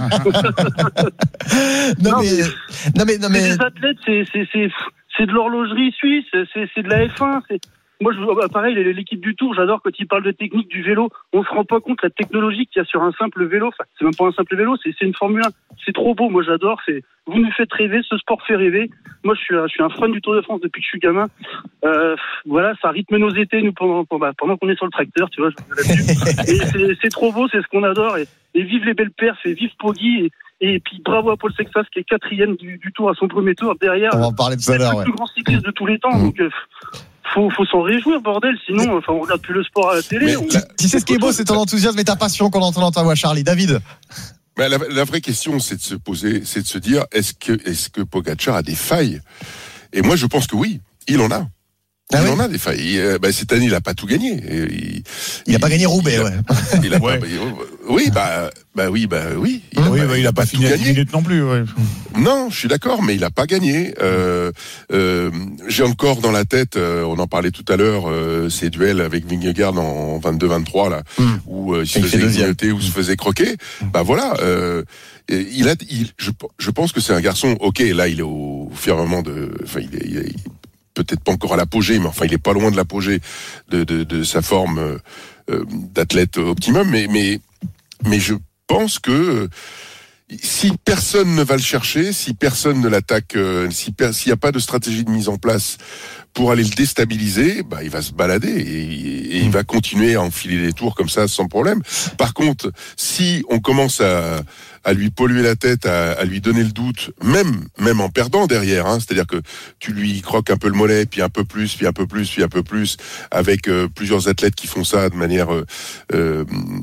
heures. non, non, mais, mais, non, mais, non, mais, c'est des athlètes, c'est, c'est, c'est, c'est de l'horlogerie suisse, c'est, c'est de la F un. C'est... Moi, je, pareil, l'équipe du Tour, j'adore quand ils parlent de technique du vélo. On se rend pas compte la technologie qu'il y a sur un simple vélo. Enfin, c'est même pas un simple vélo, c'est, c'est une Formule un. C'est trop beau. Moi, j'adore. C'est, vous nous faites rêver. Ce sport fait rêver. Moi, je suis, je suis un fan du Tour de France depuis que je suis gamin. Euh, voilà, ça rythme nos étés, nous, pendant, pendant, pendant qu'on est sur le tracteur, tu vois. Je et c'est, c'est trop beau, c'est ce qu'on adore. Et, et vive les belles perfs, et vive Poggi. Et, et puis bravo à Paul Sexas qui est quatrième du, du Tour à son premier tour. Derrière, on va en parler tout à l'heure. C'est le ouais. plus grand cycliste de tous les temps. Donc, euh, Faut, faut s'en réjouir, bordel. Sinon, enfin, on regarde plus le sport à la télé. Mais, on... Tu sais ce qui est beau, c'est ton enthousiasme et ta passion qu'on entend dans ta voix, Charlie. David. Mais la, la vraie question, c'est de se poser, c'est de se dire, est-ce que, est-ce que Pogačar a des failles? Et moi, je pense que oui, il en a. Ah il oui en a des failles. Il, euh, bah, cette année, il a pas tout gagné. Il, il a pas gagné Roubaix, il a, ouais. Il a ouais. pas, oui, bah, bah oui, bah oui. Il a oui, pas, bah, il a pas, pas fini à dix minutes non plus. Ouais. Non, je suis d'accord, mais il a pas gagné. Euh, euh, j'ai encore dans la tête, euh, on en parlait tout à l'heure, euh, ces duels avec Vingegaard en vingt-deux vingt-trois là, mm. où euh, il se faisait grignoter, où il se faisait croquer. Mm. Bah voilà. Euh, il a, il, je, je pense que c'est un garçon. Ok, là, il est au firmament de. Enfin, il est. Il est peut-être pas encore à l'apogée, mais enfin, il est pas loin de l'apogée de, de, de sa forme euh, d'athlète optimum. Mais, mais, mais je pense que euh, si personne ne va le chercher, si personne ne l'attaque, euh, si s'il n'y a pas de stratégie de mise en place pour aller le déstabiliser, bah, il va se balader et, et il va continuer à enfiler les tours comme ça sans problème. Par contre, si on commence à, à lui polluer la tête, à, à lui donner le doute, même même en perdant derrière, hein, c'est-à-dire que tu lui croques un peu le mollet, puis un peu plus, puis un peu plus, puis un peu plus, avec euh, plusieurs athlètes qui font ça de manière euh, euh,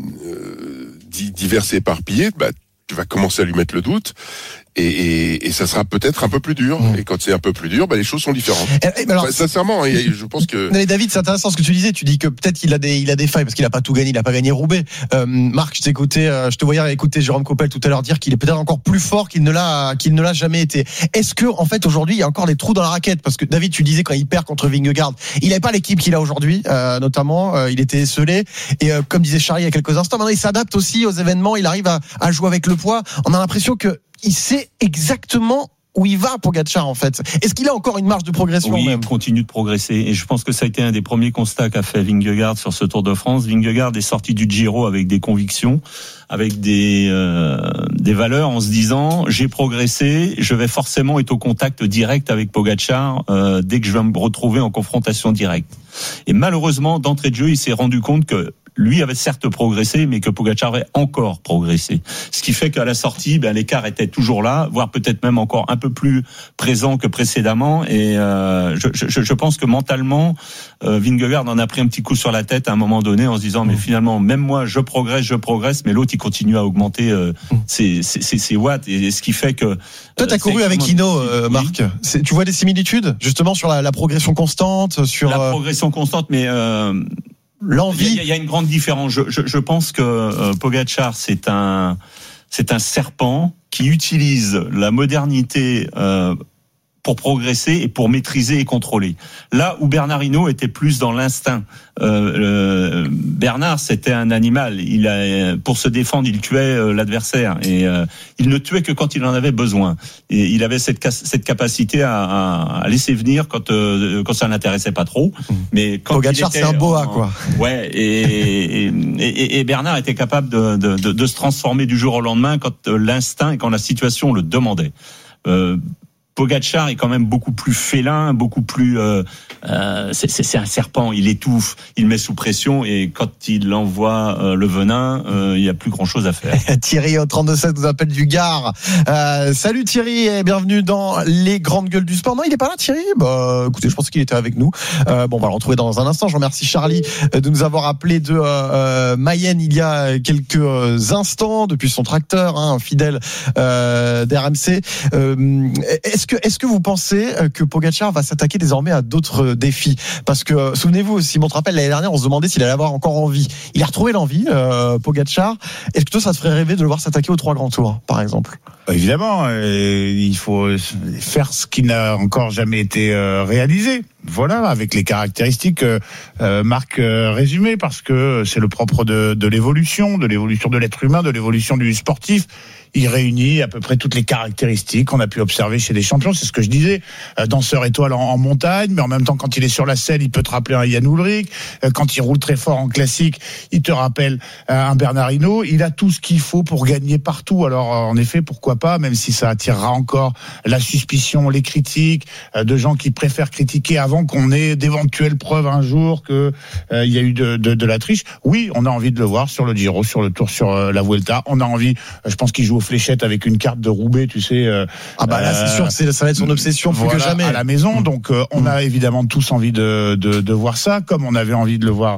diverse et éparpillée, bah, tu vas commencer à lui mettre le doute. Et, et, et ça sera peut-être un peu plus dur. Mmh. Et quand c'est un peu plus dur, bah, les choses sont différentes. Et, et alors, enfin, sincèrement, et, je pense que. Mais David, c'est intéressant ce que tu disais. Tu dis que peut-être qu'il a des, il a des failles parce qu'il a pas tout gagné, il a pas gagné Roubaix. Euh, Marc, je t'écoutais, euh, je te voyais écouter Jérôme Coppel tout à l'heure dire qu'il est peut-être encore plus fort qu'il ne l'a, qu'il ne l'a jamais été. Est-ce que, en fait, aujourd'hui, il y a encore des trous dans la raquette? Parce que David, tu disais quand il perd contre Vingegaard, il n'avait pas l'équipe qu'il a aujourd'hui, euh, notamment, euh, il était esselé. Et euh, comme disait Charlie il y a quelques instants, maintenant il s'adapte aussi aux événements, il arrive à, à jouer avec le poids. On a l'impression que il sait exactement où il va, Pogačar, en fait. Est-ce qu'il a encore une marge de progression? Oui, même il continue de progresser. Et je pense que ça a été un des premiers constats qu'a fait Vingegaard sur ce Tour de France. Vingegaard est sorti du Giro avec des convictions, avec des euh, des valeurs, en se disant j'ai progressé, je vais forcément être au contact direct avec Pogačar euh, dès que je vais me retrouver en confrontation directe. Et malheureusement, d'entrée de jeu, il s'est rendu compte que lui avait certes progressé, mais que Pogačar avait encore progressé. Ce qui fait qu'à la sortie, ben, l'écart était toujours là, voire peut-être même encore un peu plus présent que précédemment. Et euh, je, je, je pense que mentalement, euh, Vingegaard en a pris un petit coup sur la tête à un moment donné en se disant, mais finalement, même moi, je progresse, je progresse, mais l'autre, il continue à augmenter euh, ses, ses, ses, ses watts. Et, et ce qui fait que... Toi, t'as euh, couru avec Hinault, euh, Marc. Oui. C'est, tu vois des similitudes, justement, sur la, la progression constante, sur... La progression constante, mais... Euh, L'envie. Il y, a, il y a une grande différence. Je, je, je pense que euh, Pogačar, c'est un, c'est un serpent qui utilise la modernité euh, pour progresser et pour maîtriser et contrôler. Là où Bernard Hinault était plus dans l'instinct. Euh, euh, Bernard, c'était un animal. Il a, pour se défendre, il tuait euh, l'adversaire et euh, il ne tuait que quand il en avait besoin. Et il avait cette, cette capacité à, à, à laisser venir quand, euh, quand ça l'intéressait pas trop. Mais quand Pogačar, il était, c'est un boa, en, quoi. Ouais. Et, et, et, et Bernard était capable de, de, de, de se transformer du jour au lendemain quand l'instinct et quand la situation le demandait. Euh, Pogačar est quand même beaucoup plus félin, beaucoup plus. Euh, euh, c'est, c'est un serpent. Il étouffe, il met sous pression et quand il envoie euh, le venin, euh, il y a plus grand chose à faire. Thierry au trente-deux sept nous appelle du Gard. Euh, salut Thierry et bienvenue dans les grandes gueules du sport. Non, il est pas là Thierry. Bah, écoutez, je pense qu'il était avec nous. Euh, bon, on va le retrouver dans un instant. Je remercie Charlie de nous avoir appelé de euh, Mayenne il y a quelques instants depuis son tracteur, hein, fidèle euh, d'R M C. Euh, est-ce que est-ce que vous pensez que Pogačar va s'attaquer désormais à d'autres défis? Parce que souvenez-vous, Simon te rappelle, l'année dernière, on se demandait s'il allait avoir encore envie. Il a retrouvé l'envie, euh, Pogačar. Est-ce que toi, ça te ferait rêver de le voir s'attaquer aux trois grands tours, par exemple? Évidemment, euh, il faut faire ce qui n'a encore jamais été euh, réalisé. Voilà, avec les caractéristiques euh, euh, Marc euh, résumé, parce que c'est le propre de, de l'évolution, de l'évolution de l'être humain, de l'évolution du sportif. Il réunit à peu près toutes les caractéristiques qu'on a pu observer chez les champions. C'est ce que je disais. Euh, danseur étoile en, en montagne, mais en même temps, quand il est sur la selle, il peut te rappeler un Jan Ullrich. Euh, quand il roule très fort en classique, il te rappelle euh, un Bernard Hinault. Il a tout ce qu'il faut pour gagner partout. Alors, euh, en effet, pourquoi pas, même si ça attirera encore la suspicion, les critiques euh, de gens qui préfèrent critiquer avant qu'on ait d'éventuelles preuves un jour que euh, il y a eu de, de, de la triche. Oui, on a envie de le voir sur le Giro, sur le Tour, sur euh, la Vuelta. On a envie, euh, je pense qu'il joue fléchette avec une carte de Roubaix, tu sais. Euh, ah bah là, c'est sûr, c'est, ça va être son obsession plus voilà, que jamais. À la maison, donc euh, on a évidemment tous envie de, de, de voir ça, comme on avait envie de le voir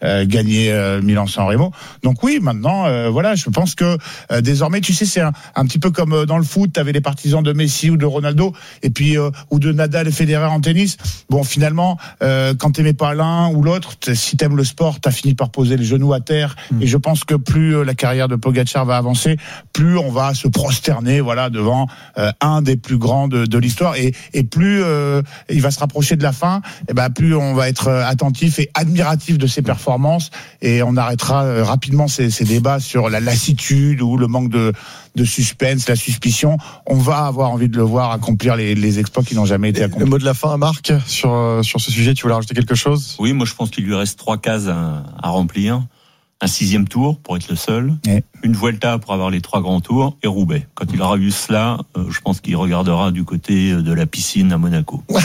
euh, gagner euh, Milan-San Remo. Donc oui, maintenant, euh, voilà, je pense que euh, désormais, tu sais, c'est un, un petit peu comme euh, dans le foot, tu avais les partisans de Messi ou de Ronaldo, et puis euh, ou de Nadal et Federer en tennis. Bon, finalement, euh, quand t'aimais pas l'un ou l'autre, si t'aimes le sport, t'as fini par poser les genoux à terre. Mmh. Et je pense que plus euh, la carrière de Pogačar va avancer, plus on va se prosterner, voilà, devant euh, un des plus grands de, de l'histoire, et, et plus euh, il va se rapprocher de la fin, et ben plus on va être attentif et admiratif de ses performances, et on arrêtera euh, rapidement ces, ces débats sur la lassitude ou le manque de, de suspense, la suspicion. On va avoir envie de le voir accomplir les, les exploits qui n'ont jamais été accomplis. Le mot de la fin, Marc, sur, sur ce sujet, tu voulais rajouter quelque chose ? Oui, moi je pense qu'il lui reste trois cases à, à remplir. Un sixième tour pour être le seul, ouais. Une Vuelta pour avoir les trois grands tours, et Roubaix. Quand il aura eu cela, euh, je pense qu'il regardera du côté de la piscine à Monaco. bah,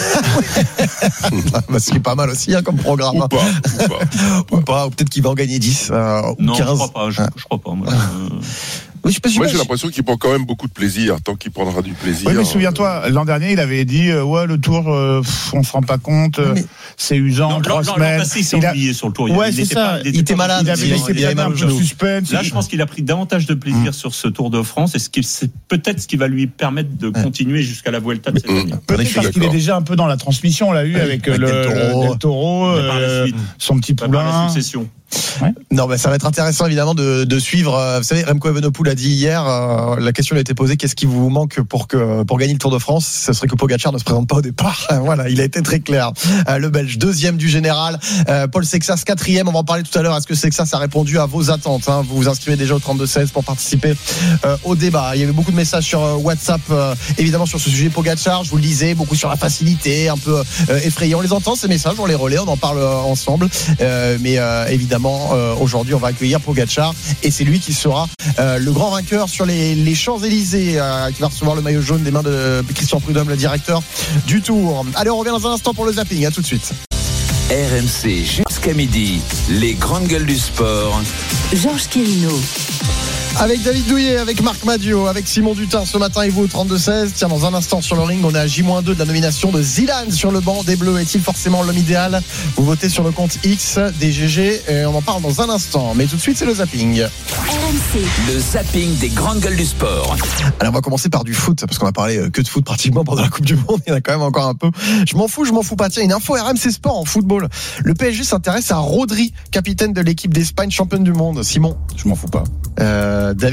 ce qui est pas mal aussi hein, comme programme. Ou pas, ou pas. ou pas, ou peut-être qu'il va en gagner dix euh, ou non, quinze. Non, je crois pas. Je, je crois pas. Moi, je... Oui, je Moi, j'ai l'impression qu'il prend quand même beaucoup de plaisir, tant qu'il prendra du plaisir. Oui, mais souviens-toi, l'an dernier, il avait dit, euh, ouais, le Tour, euh, pff, on se rend pas compte, euh, mais... c'est usant, non, trois non, semaines. L'an passé, il s'est oublié sur le Tour. Ouais, il c'est était ça. Pas, il, il était, était malade. Il avait laissé planer un peu de suspense. Là, je pense qu'il a pris davantage de plaisir mmh. sur ce Tour de France, et ce qui, c'est peut-être ce qui va lui permettre de ouais. continuer jusqu'à la Vuelta de cette année. Mmh. Peut-être parce qu'il est déjà un peu dans la transmission, on l'a eu avec, avec le Del Toro, son petit poulain. La succession. Ouais. Non, mais ça va être intéressant évidemment de, de suivre. Euh, vous savez, Remco Evenepoel a dit hier, euh, la question lui a été posée, qu'est-ce qui vous manque pour que pour gagner le Tour de France ? Ce serait que Pogačar ne se présente pas au départ. Voilà, il a été très clair. Euh, le Belge deuxième du général, euh, Paul Sexas quatrième. On va en parler tout à l'heure. Est-ce que Sexas a répondu à vos attentes hein ? Vous vous inscrivez déjà au trente-deux seize pour participer euh, au débat. Il y avait beaucoup de messages sur euh, WhatsApp, euh, évidemment sur ce sujet Pogačar. Je vous le disais, beaucoup sur la facilité, un peu euh, effrayant. On les entend ces messages, on les relaie, on en parle euh, ensemble. Euh, mais euh, évidemment, euh, aujourd'hui. Aujourd'hui, on va accueillir Pogačar et c'est lui qui sera euh, le grand vainqueur sur les, les Champs-Élysées, euh, qui va recevoir le maillot jaune des mains de Christian Prudhomme, le directeur du Tour. Allez, on revient dans un instant pour le zapping. À tout de suite. R M C jusqu'à midi, les grandes gueules du sport. Georges Quirino. Avec David Douillet, avec Marc Madio, avec Simon Dutin ce matin et vous au trente-deux seize. Tiens, dans un instant sur le ring, on est à J moins deux de la nomination de Zidane sur le banc des Bleus. Est-il forcément l'homme idéal ? Vous votez sur le compte X des G G et on en parle dans un instant. Mais tout de suite, c'est le zapping. R M C. Le zapping des grandes gueules du sport. Alors on va commencer par du foot, parce qu'on a parlé que de foot pratiquement pendant la Coupe du Monde. Il y en a quand même encore un peu. Je m'en fous, je m'en fous pas. Tiens, une info R M C Sport en football. Le P S G s'intéresse à Rodri, capitaine de l'équipe d'Espagne, championne du monde. Simon ? Je m'en fous pas. Euh, David ?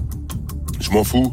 Je m'en fous.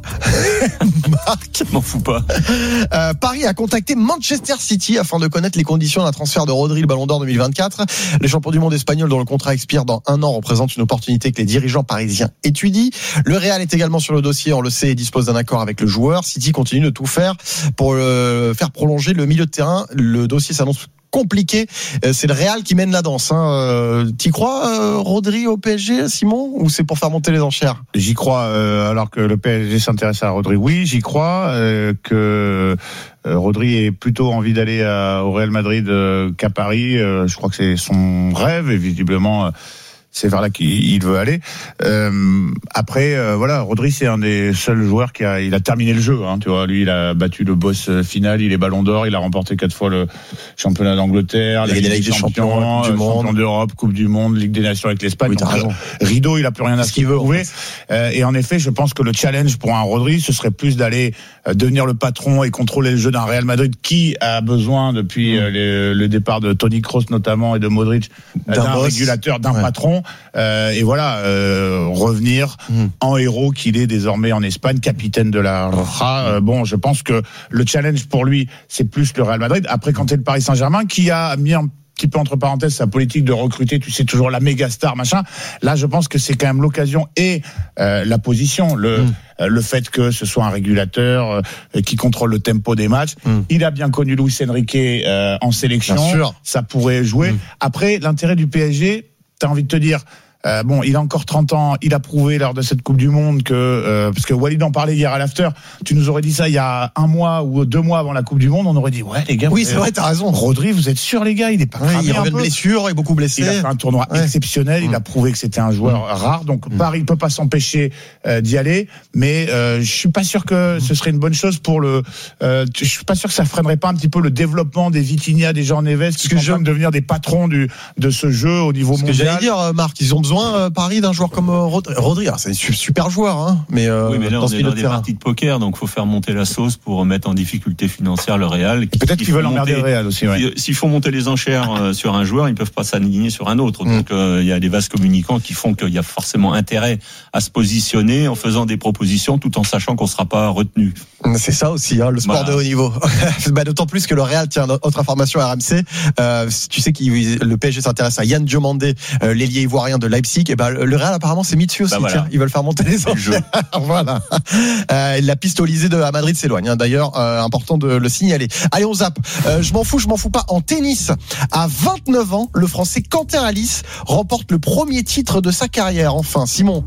Marc, je m'en fous pas. Euh, Paris a contacté Manchester City afin de connaître les conditions d'un transfert de Rodri, le Ballon d'Or deux mille vingt-quatre. Les champions du monde espagnols dont le contrat expire dans un an représentent une opportunité que les dirigeants parisiens étudient. Le Real est également sur le dossier, on le sait, et dispose d'un accord avec le joueur. City continue de tout faire pour le faire prolonger le milieu de terrain. Le dossier s'annonce compliqué. C'est le Real qui mène la danse. Hein. T'y crois, euh, Rodri au P S G, Simon, ou c'est pour faire monter les enchères ? J'y crois. Euh, alors que le P S G s'intéresse à Rodri, oui, j'y crois. Euh, que euh, Rodri ait plutôt envie d'aller à, au Real Madrid euh, qu'à Paris. Euh, je crois que c'est son rêve et visiblement. Euh, c'est vers là qu'il veut aller. Euh, après, euh, voilà, Rodri, c'est un des seuls joueurs qui a, il a terminé le jeu. Hein, tu vois, lui, il a battu le boss final, il est Ballon d'Or, il a remporté quatre fois le championnat d'Angleterre, il a gagné la Ligue des Champions, du monde, champion d'Europe, Coupe du Monde, Ligue des Nations avec l'Espagne. Oui, t'as raison. Rideau, il a plus rien à se prouver. En fait. euh, et en effet, je pense que le challenge pour un Rodri, ce serait plus d'aller euh, devenir le patron et contrôler le jeu d'un Real Madrid qui a besoin depuis mmh. euh, le, le départ de Toni Kroos notamment et de Modric d'un, d'un régulateur, d'un ouais. patron. Euh, et voilà, euh, revenir mmh. en héros qu'il est désormais en Espagne, capitaine de la Roja. Euh, bon, je pense que le challenge pour lui, c'est plus le Real Madrid. Après, quand t'es le Paris Saint-Germain, qui a mis un petit peu entre parenthèses sa politique de recruter, tu sais, toujours la méga star, machin. Là, je pense que c'est quand même l'occasion et euh, la position, le mmh. euh, le fait que ce soit un régulateur euh, qui contrôle le tempo des matchs. Mmh. Il a bien connu Luis Enrique euh, en sélection. Ça pourrait jouer. Mmh. Après, l'intérêt du P S G, t'as envie de te dire. Euh, bon, il a encore trente ans, il a prouvé lors de cette Coupe du Monde que, euh, parce que Walid en parlait hier à l'after, tu nous aurais dit ça il y a un mois ou deux mois avant la Coupe du Monde, on aurait dit ouais les gars. Oui, c'est vrai, t'as raison. Rodri, vous êtes sûr les gars, il est pas cramé. Ouais, il revient de blessure, il est beaucoup blessé. Il a fait un tournoi ouais. exceptionnel, il mmh. a prouvé que c'était un joueur mmh. rare, donc mmh. Paris ne peut pas s'empêcher euh, d'y aller, mais euh, je suis pas sûr que ce serait une bonne chose pour le. Euh, je suis pas sûr que ça freinerait pas un petit peu le développement des Vitinha, des Jean Neves, qui sont en train de devenir des patrons du de ce jeu au niveau mondial. Ce que j'allais dire, Marc, ils ont besoin euh, Paris d'un joueur comme euh, Rodri. Alors, c'est un super joueur, hein, mais, euh, oui, mais là, on est dans des parties de poker, donc faut faire monter la sauce pour mettre en difficulté financière le Real. Peut-être qu'ils veulent emmerder le Real aussi. Ouais. S'il faut monter les enchères euh, sur un joueur, ils peuvent pas s'aligner sur un autre. Donc il euh, y a des vases communicants qui font qu'il y a forcément intérêt à se positionner en faisant des propositions, tout en sachant qu'on sera pas retenu. C'est ça aussi, hein, le sport voilà. de haut niveau. bah, d'autant plus que le Real, tiens, autre information à R M C, euh, tu sais que le P S G s'intéresse à Yann Diomandé, euh, l'ailier ivoirien de Leipzig. Et ben le Real apparemment c'est mis dessus aussi. Bah voilà. Tiens, ils veulent faire monter les enchères. Voilà. Euh, la piste au Lycée de à Madrid s'éloigne. Hein, d'ailleurs, euh, important de le signaler. Allez, on zappe. Euh, je m'en fous, je m'en fous pas. En tennis, à vingt-neuf ans, le Français Quentin Alice remporte le premier titre de sa carrière. Enfin, Simon.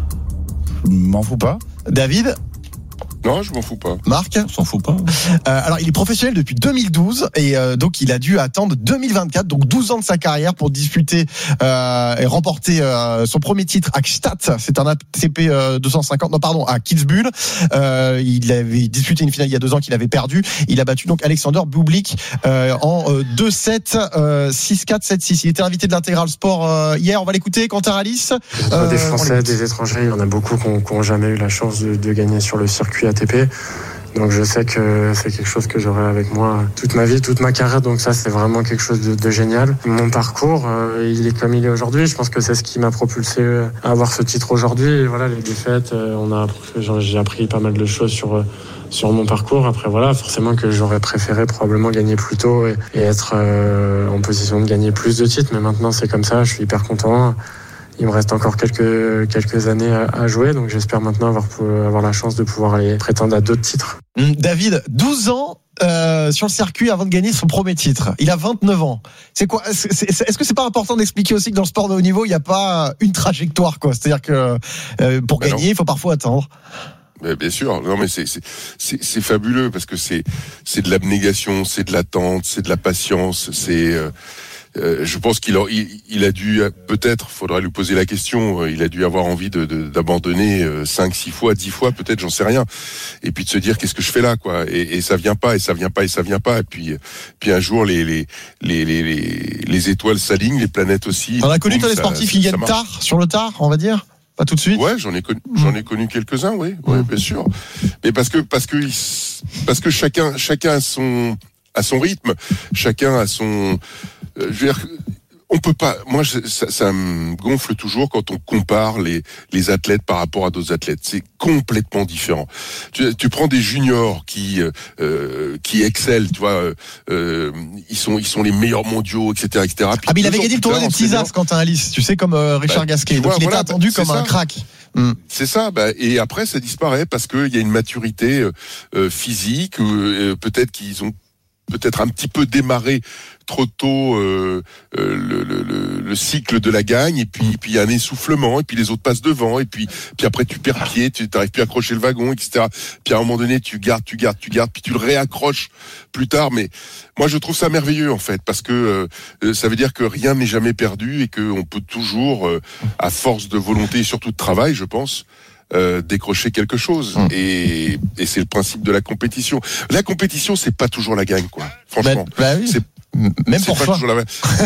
Je m'en fous pas. David. Non, je m'en fous pas. Marc, on s'en fout pas. Euh, alors, il est professionnel depuis deux mille douze et euh, donc il a dû attendre deux mille vingt-quatre, donc douze ans de sa carrière pour disputer euh, et remporter euh, son premier titre à Gstaad. C'est un A T P euh, deux cent cinquante, non pardon, à Kitzbühel. Euh, il avait disputé une finale il y a deux ans qu'il avait perdu. Il a battu donc Alexander Bublik euh, en euh, deux sept, euh, six quatre, sept six. Il était invité de l'Intégral Sport euh, hier. On va l'écouter. Quentin Alice. Euh, des Français, des étrangers, il y en a beaucoup qui n'ont jamais eu la chance de, de gagner sur le circuit A T P. Donc je sais que c'est quelque chose que j'aurai avec moi toute ma vie, toute ma carrière. Donc ça, c'est vraiment quelque chose de, de génial. Mon parcours, euh, il est comme il est aujourd'hui. Je pense que c'est ce qui m'a propulsé à avoir ce titre aujourd'hui. Et voilà, les défaites, euh, on a, j'ai appris pas mal de choses sur sur mon parcours. Après voilà, forcément que j'aurais préféré probablement gagner plus tôt et, et être euh, en position de gagner plus de titres. Mais maintenant, c'est comme ça. Je suis hyper content. Il me reste encore quelques, quelques années à, à jouer, donc j'espère maintenant avoir, avoir la chance de pouvoir aller prétendre à d'autres titres. David, douze ans euh, sur le circuit avant de gagner son premier titre. Il a vingt-neuf ans. C'est quoi c'est, c'est, Est-ce que c'est pas important d'expliquer aussi que dans le sport de haut niveau, il n'y a pas une trajectoire, quoi. C'est-à-dire que euh, pour ben gagner, non. il faut parfois attendre. Mais bien sûr, non mais c'est, c'est c'est c'est fabuleux parce que c'est c'est de l'abnégation, c'est de l'attente, c'est de la patience, c'est euh, Euh, je pense qu'il a, il, il a dû, peut-être, faudra lui poser la question, il a dû avoir envie de, de, d'abandonner cinq, six fois, dix fois, peut-être, j'en sais rien. Et puis de se dire, qu'est-ce que je fais là, quoi. Et, et ça vient pas, et ça vient pas, et ça vient pas. Et puis, puis un jour, les, les, les, les, les, les étoiles s'alignent, les planètes aussi. On a connu, toi, les sportifs qui gagnent tard, sur le tard, on va dire? Pas tout de suite? Ouais, j'en ai connu, j'en ai connu quelques-uns, oui, ouais, bien sûr. Mais parce que, parce que, parce que chacun, chacun a son, à son rythme, chacun a son, euh, je veux dire, on peut pas, moi, je, ça, ça me gonfle toujours quand on compare les, les athlètes par rapport à d'autres athlètes. C'est complètement différent. Tu, tu prends des juniors qui, euh, qui excellent, tu vois, euh, ils sont, ils sont les meilleurs mondiaux, et cetera, et cetera. Puis ah, mais il avait gagné le tournoi des petits as, Quentin Alice, tu sais, comme euh, Richard bah, Gasquet. Donc vois, il voilà, était attendu comme ça. Un crack. Mmh. C'est ça, bah, et après ça disparaît parce qu'il y a une maturité euh, physique, euh, peut-être qu'ils ont peut-être un petit peu démarré trop tôt euh, euh, le, le, le cycle de la gagne, et puis puis il y a un essoufflement, et puis les autres passent devant, et puis puis après tu perds pied, tu n'arrives plus à accrocher le wagon, et cetera. Puis à un moment donné tu gardes, tu gardes, tu gardes, puis tu le réaccroches plus tard. Mais moi je trouve ça merveilleux en fait, parce que euh, ça veut dire que rien n'est jamais perdu et que on peut toujours, euh, à force de volonté et surtout de travail, je pense, Euh, décrocher quelque chose. Mmh. et, et c'est le principe de la compétition. La compétition, c'est pas toujours la gagne, quoi. Franchement, bah, bah oui. c'est même c'est pour pas toi. toujours la.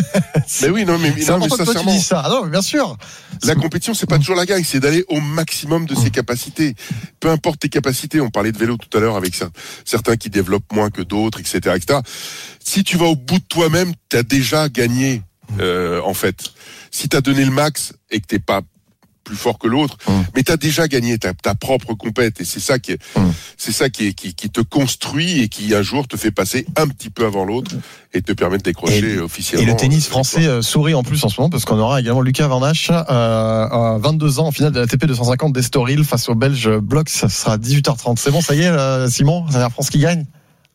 Mais oui, non, mais, c'est non, mais sincèrement. Toi, tu dis ça. Ah non, mais bien sûr. La compétition, c'est pas toujours la gagne, c'est d'aller au maximum de ses capacités. Peu importe tes capacités. On parlait de vélo tout à l'heure avec certains qui développent moins que d'autres, et cetera, et cetera. Si tu vas au bout de toi-même, t'as déjà gagné. Euh, en fait, si t'as donné le max et que t'es pas plus fort que l'autre, mmh. mais t'as déjà gagné ta, ta propre compète, et c'est ça qui est, mmh. c'est ça qui, est, qui, qui te construit et qui un jour te fait passer un petit peu avant l'autre et te permet de décrocher et, officiellement. Et le tennis français euh, sourit en plus en ce moment parce qu'on aura également Lucas Van Hache, euh, à vingt-deux ans en finale de la A T P deux cent cinquante d'Estoril face au Belge Bloch. Ça sera dix-huit heures trente. C'est bon, ça y est, euh, Simon, c'est la France qui gagne.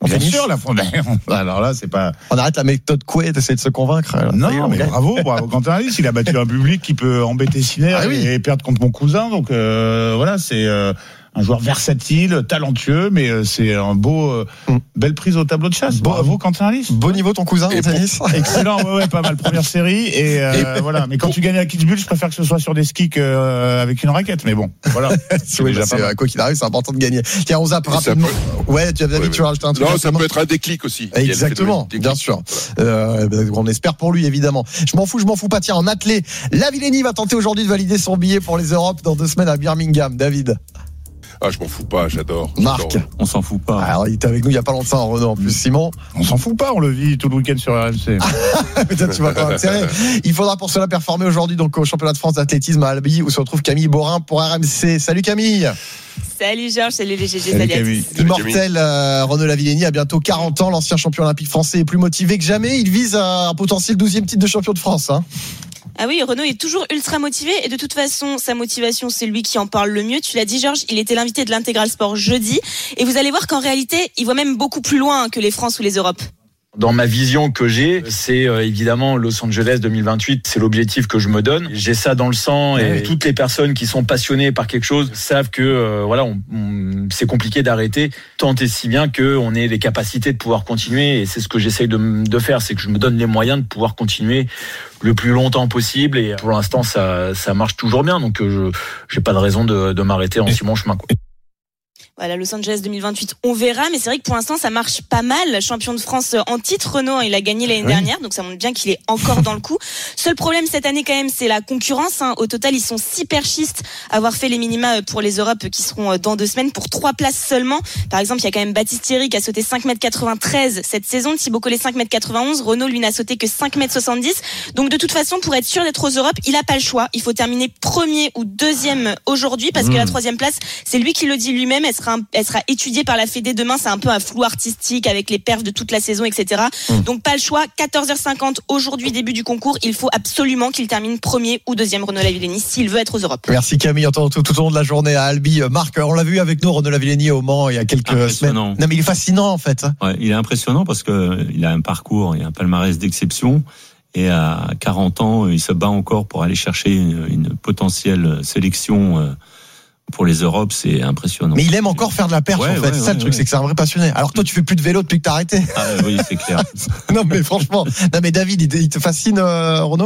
Bien sûr, la fondation. Alors là, c'est pas. On arrête la méthode Coué, d'essayer de se convaincre. Non, D'ailleurs, mais okay. bravo, bravo Quentin Alice. Il a battu un public qui peut embêter Sinner ah, oui. et perdre contre mon cousin. Donc euh, voilà, c'est. Euh, un joueur versatile, talentueux, mais euh, c'est un beau, euh, mm. belle prise au tableau de chasse. Bon, bravo Quentin Alice. Beau niveau ton cousin au tennis. Excellent, ouais, ouais, pas mal. Première série et, euh, et voilà. Mais quand tu gagnes à Kitzbühel, je préfère que ce soit sur des skis qu'avec euh, une raquette. Mais bon, voilà. c'est oui, déjà bah, quoi qu'il arrive, c'est important de gagner. Tiens, on zappe rapidement. Peut... Ouais, tu as David, ouais, tu vas rajouter un truc. Non, ça peut être un déclic aussi. Exactement, déclic. Bien sûr. Euh, on espère pour lui évidemment. Je m'en fous, je m'en fous pas. Tiens, en athlé, Lavillenie va tenter aujourd'hui de valider son billet pour les Europes dans deux semaines à Birmingham. David. Ah, je m'en fous pas, j'adore. Marc, j'adore. On s'en fout pas. Alors, il était avec nous il y a pas longtemps, Renaud. En plus, Simon. On s'en fout pas, on le vit tout le week-end sur R M C. Peut-être tu vas quand même serrer. Il faudra pour cela performer aujourd'hui donc au championnat de France d'athlétisme à Albi où se retrouve Camille Borin pour R M C. Salut Camille. Salut Georges, salut les G G, salut, salut Camille. Immortel euh, Renaud Lavillenie a bientôt quarante ans. L'ancien champion olympique français est plus motivé que jamais. Il vise un potentiel douzième titre de champion de France. Hein. Ah oui, Renaud est toujours ultra motivé et de toute façon, sa motivation, c'est lui qui en parle le mieux. Tu l'as dit, Georges, il était l'invité de l'Intégral Sport jeudi et vous allez voir qu'en réalité, il voit même beaucoup plus loin que les France ou les Europes. Dans ma vision que j'ai, c'est euh, évidemment Los Angeles deux mille vingt-huit, c'est l'objectif que je me donne. J'ai ça dans le sang et oui. Toutes les personnes qui sont passionnées par quelque chose savent que euh, voilà, on, on, c'est compliqué d'arrêter, tant et si bien que on ait les capacités de pouvoir continuer. Et c'est ce que j'essaye de, de faire, c'est que je me donne les moyens de pouvoir continuer le plus longtemps possible. Et pour l'instant, ça, ça marche toujours bien, donc euh, je j'ai pas de raison de, de m'arrêter en si bon chemin, quoi. Voilà, Los Angeles deux mille vingt-huit, on verra, mais c'est vrai que pour l'instant ça marche pas mal. Champion de France en titre, Renaud, il a gagné l'année oui. dernière, donc ça montre bien qu'il est encore dans le coup. Seul problème cette année quand même, c'est la concurrence. Hein. Au total, ils sont six perchistes à avoir fait les minima pour les Europes qui seront dans deux semaines pour trois places seulement. Par exemple, il y a quand même Baptiste Thierry qui a sauté cinq mètres quatre-vingt-treize cette saison, Thibaut Collet cinq mètres quatre-vingt-onze, Renaud lui n'a sauté que cinq mètres soixante-dix. Donc de toute façon, pour être sûr d'être aux Europes, il a pas le choix. Il faut terminer premier ou deuxième aujourd'hui parce mmh. que la troisième place, c'est lui qui le dit lui-même, elle sera, elle sera étudiée par la Fédé demain, c'est un peu un flou artistique avec les perfs de toute la saison, et cetera. Mmh. Donc pas le choix, quatorze heures cinquante aujourd'hui, début du concours, il faut absolument qu'il termine premier ou deuxième Renaud Lavillenie s'il veut être aux Europes. Merci Camille, tout, tout, tout au long de la journée à Albi. Marc, on l'a vu avec nous, Renaud Lavillenie au Mans il y a quelques semaines. Non mais il est fascinant en fait. Ouais, il est impressionnant parce que il a un parcours, il a un palmarès d'exception. Et à quarante ans, il se bat encore pour aller chercher une, une potentielle sélection pour les Europes, c'est impressionnant. Mais il aime encore faire de la perche ouais, en fait, ouais, c'est ça ouais, le truc, ouais. c'est que c'est un vrai passionné. Alors que toi tu fais plus de vélo depuis que t'as arrêté. Ah oui, c'est clair. Non mais franchement, non mais David, il te, il te fascine euh, Renaud ?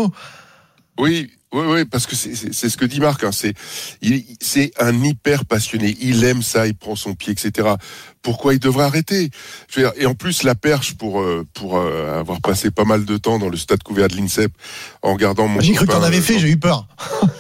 Oui. Oui, oui, parce que c'est, c'est, c'est ce que dit Marc. Hein, c'est, il, c'est un hyper passionné. Il aime ça, il prend son pied, et cetera. Pourquoi il devrait arrêter ? Je veux dire, et en plus, la perche, pour pour euh, avoir passé pas mal de temps dans le stade couvert de l'INSEP, en regardant mon. J'ai copain, cru que t'en avais euh, fait, j'ai eu peur.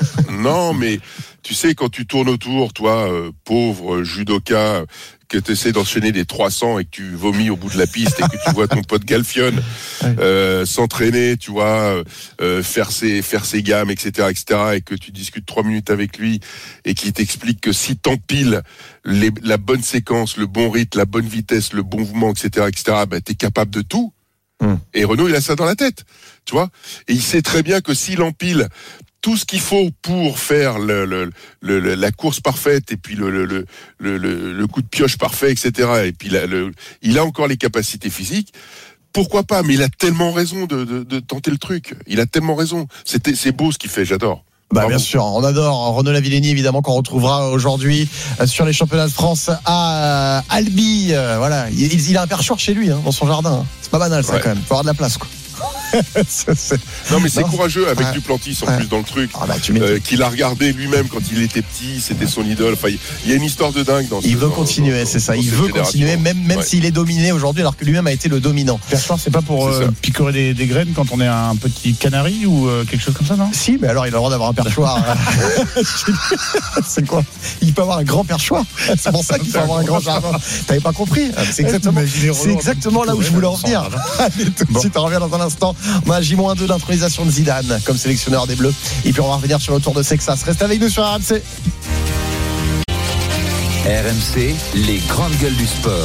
Non, mais tu sais, quand tu tournes autour, toi, euh, pauvre judoka, que tu essaies d'enchaîner des trois cents et que tu vomis au bout de la piste et que tu vois ton pote Galfion euh, s'entraîner, tu vois, euh, faire ses faire ses gammes, et cetera, et cetera, et que tu discutes trois minutes avec lui et qu'il t'explique que si t'empiles les, la bonne séquence, le bon rythme, la bonne vitesse, le bon mouvement, et cetera, et cetera, ben t'es capable de tout. Hum. Et Renaud, il a ça dans la tête, tu vois. Et il sait très bien que s'il empile tout ce qu'il faut pour faire le, le, le, la course parfaite et puis le, le, le, le, le coup de pioche parfait, et cetera. Et puis la, le, il a encore les capacités physiques. Pourquoi pas ? Mais il a tellement raison de, de, de tenter le truc. Il a tellement raison. C'est, c'est beau ce qu'il fait. J'adore. Bah bien sûr, on adore Renaud Lavillenie évidemment qu'on retrouvera aujourd'hui sur les championnats de France à Albi. Voilà, il, il a un perchoir chez lui hein, dans son jardin. C'est pas banal ça ouais. quand même. Faut avoir de la place quoi. c'est, c'est... Non mais c'est non, courageux avec ouais. Duplantis en ouais. plus dans le truc ah bah, euh, qu'il a regardé lui-même quand il était petit, c'était son idole. Enfin, il y a une histoire de dingue dans. Il ce, veut dans, continuer, dans, c'est ça. Dans il veut continuer même même ouais. s'il est dominé aujourd'hui alors que lui-même a été le dominant. Perchoir, c'est pas pour c'est euh, picorer des, des graines quand on est un petit canari ou euh, quelque chose comme ça, non ? Si, mais alors il a le droit d'avoir un perchoir. C'est quoi ? Il peut avoir un grand perchoir. C'est pour ça qu'il faut avoir un grand jardin. T'avais pas compris ? C'est exactement, c'est exactement là où je voulais en venir. Allez, tout de suite, on revient dans un instant. On a J moins deux d'intronisation de Zidane comme sélectionneur des Bleus. Et puis on va revenir sur le Tour de Texas. Reste avec nous sur R M C. R M C, les grandes gueules du sport.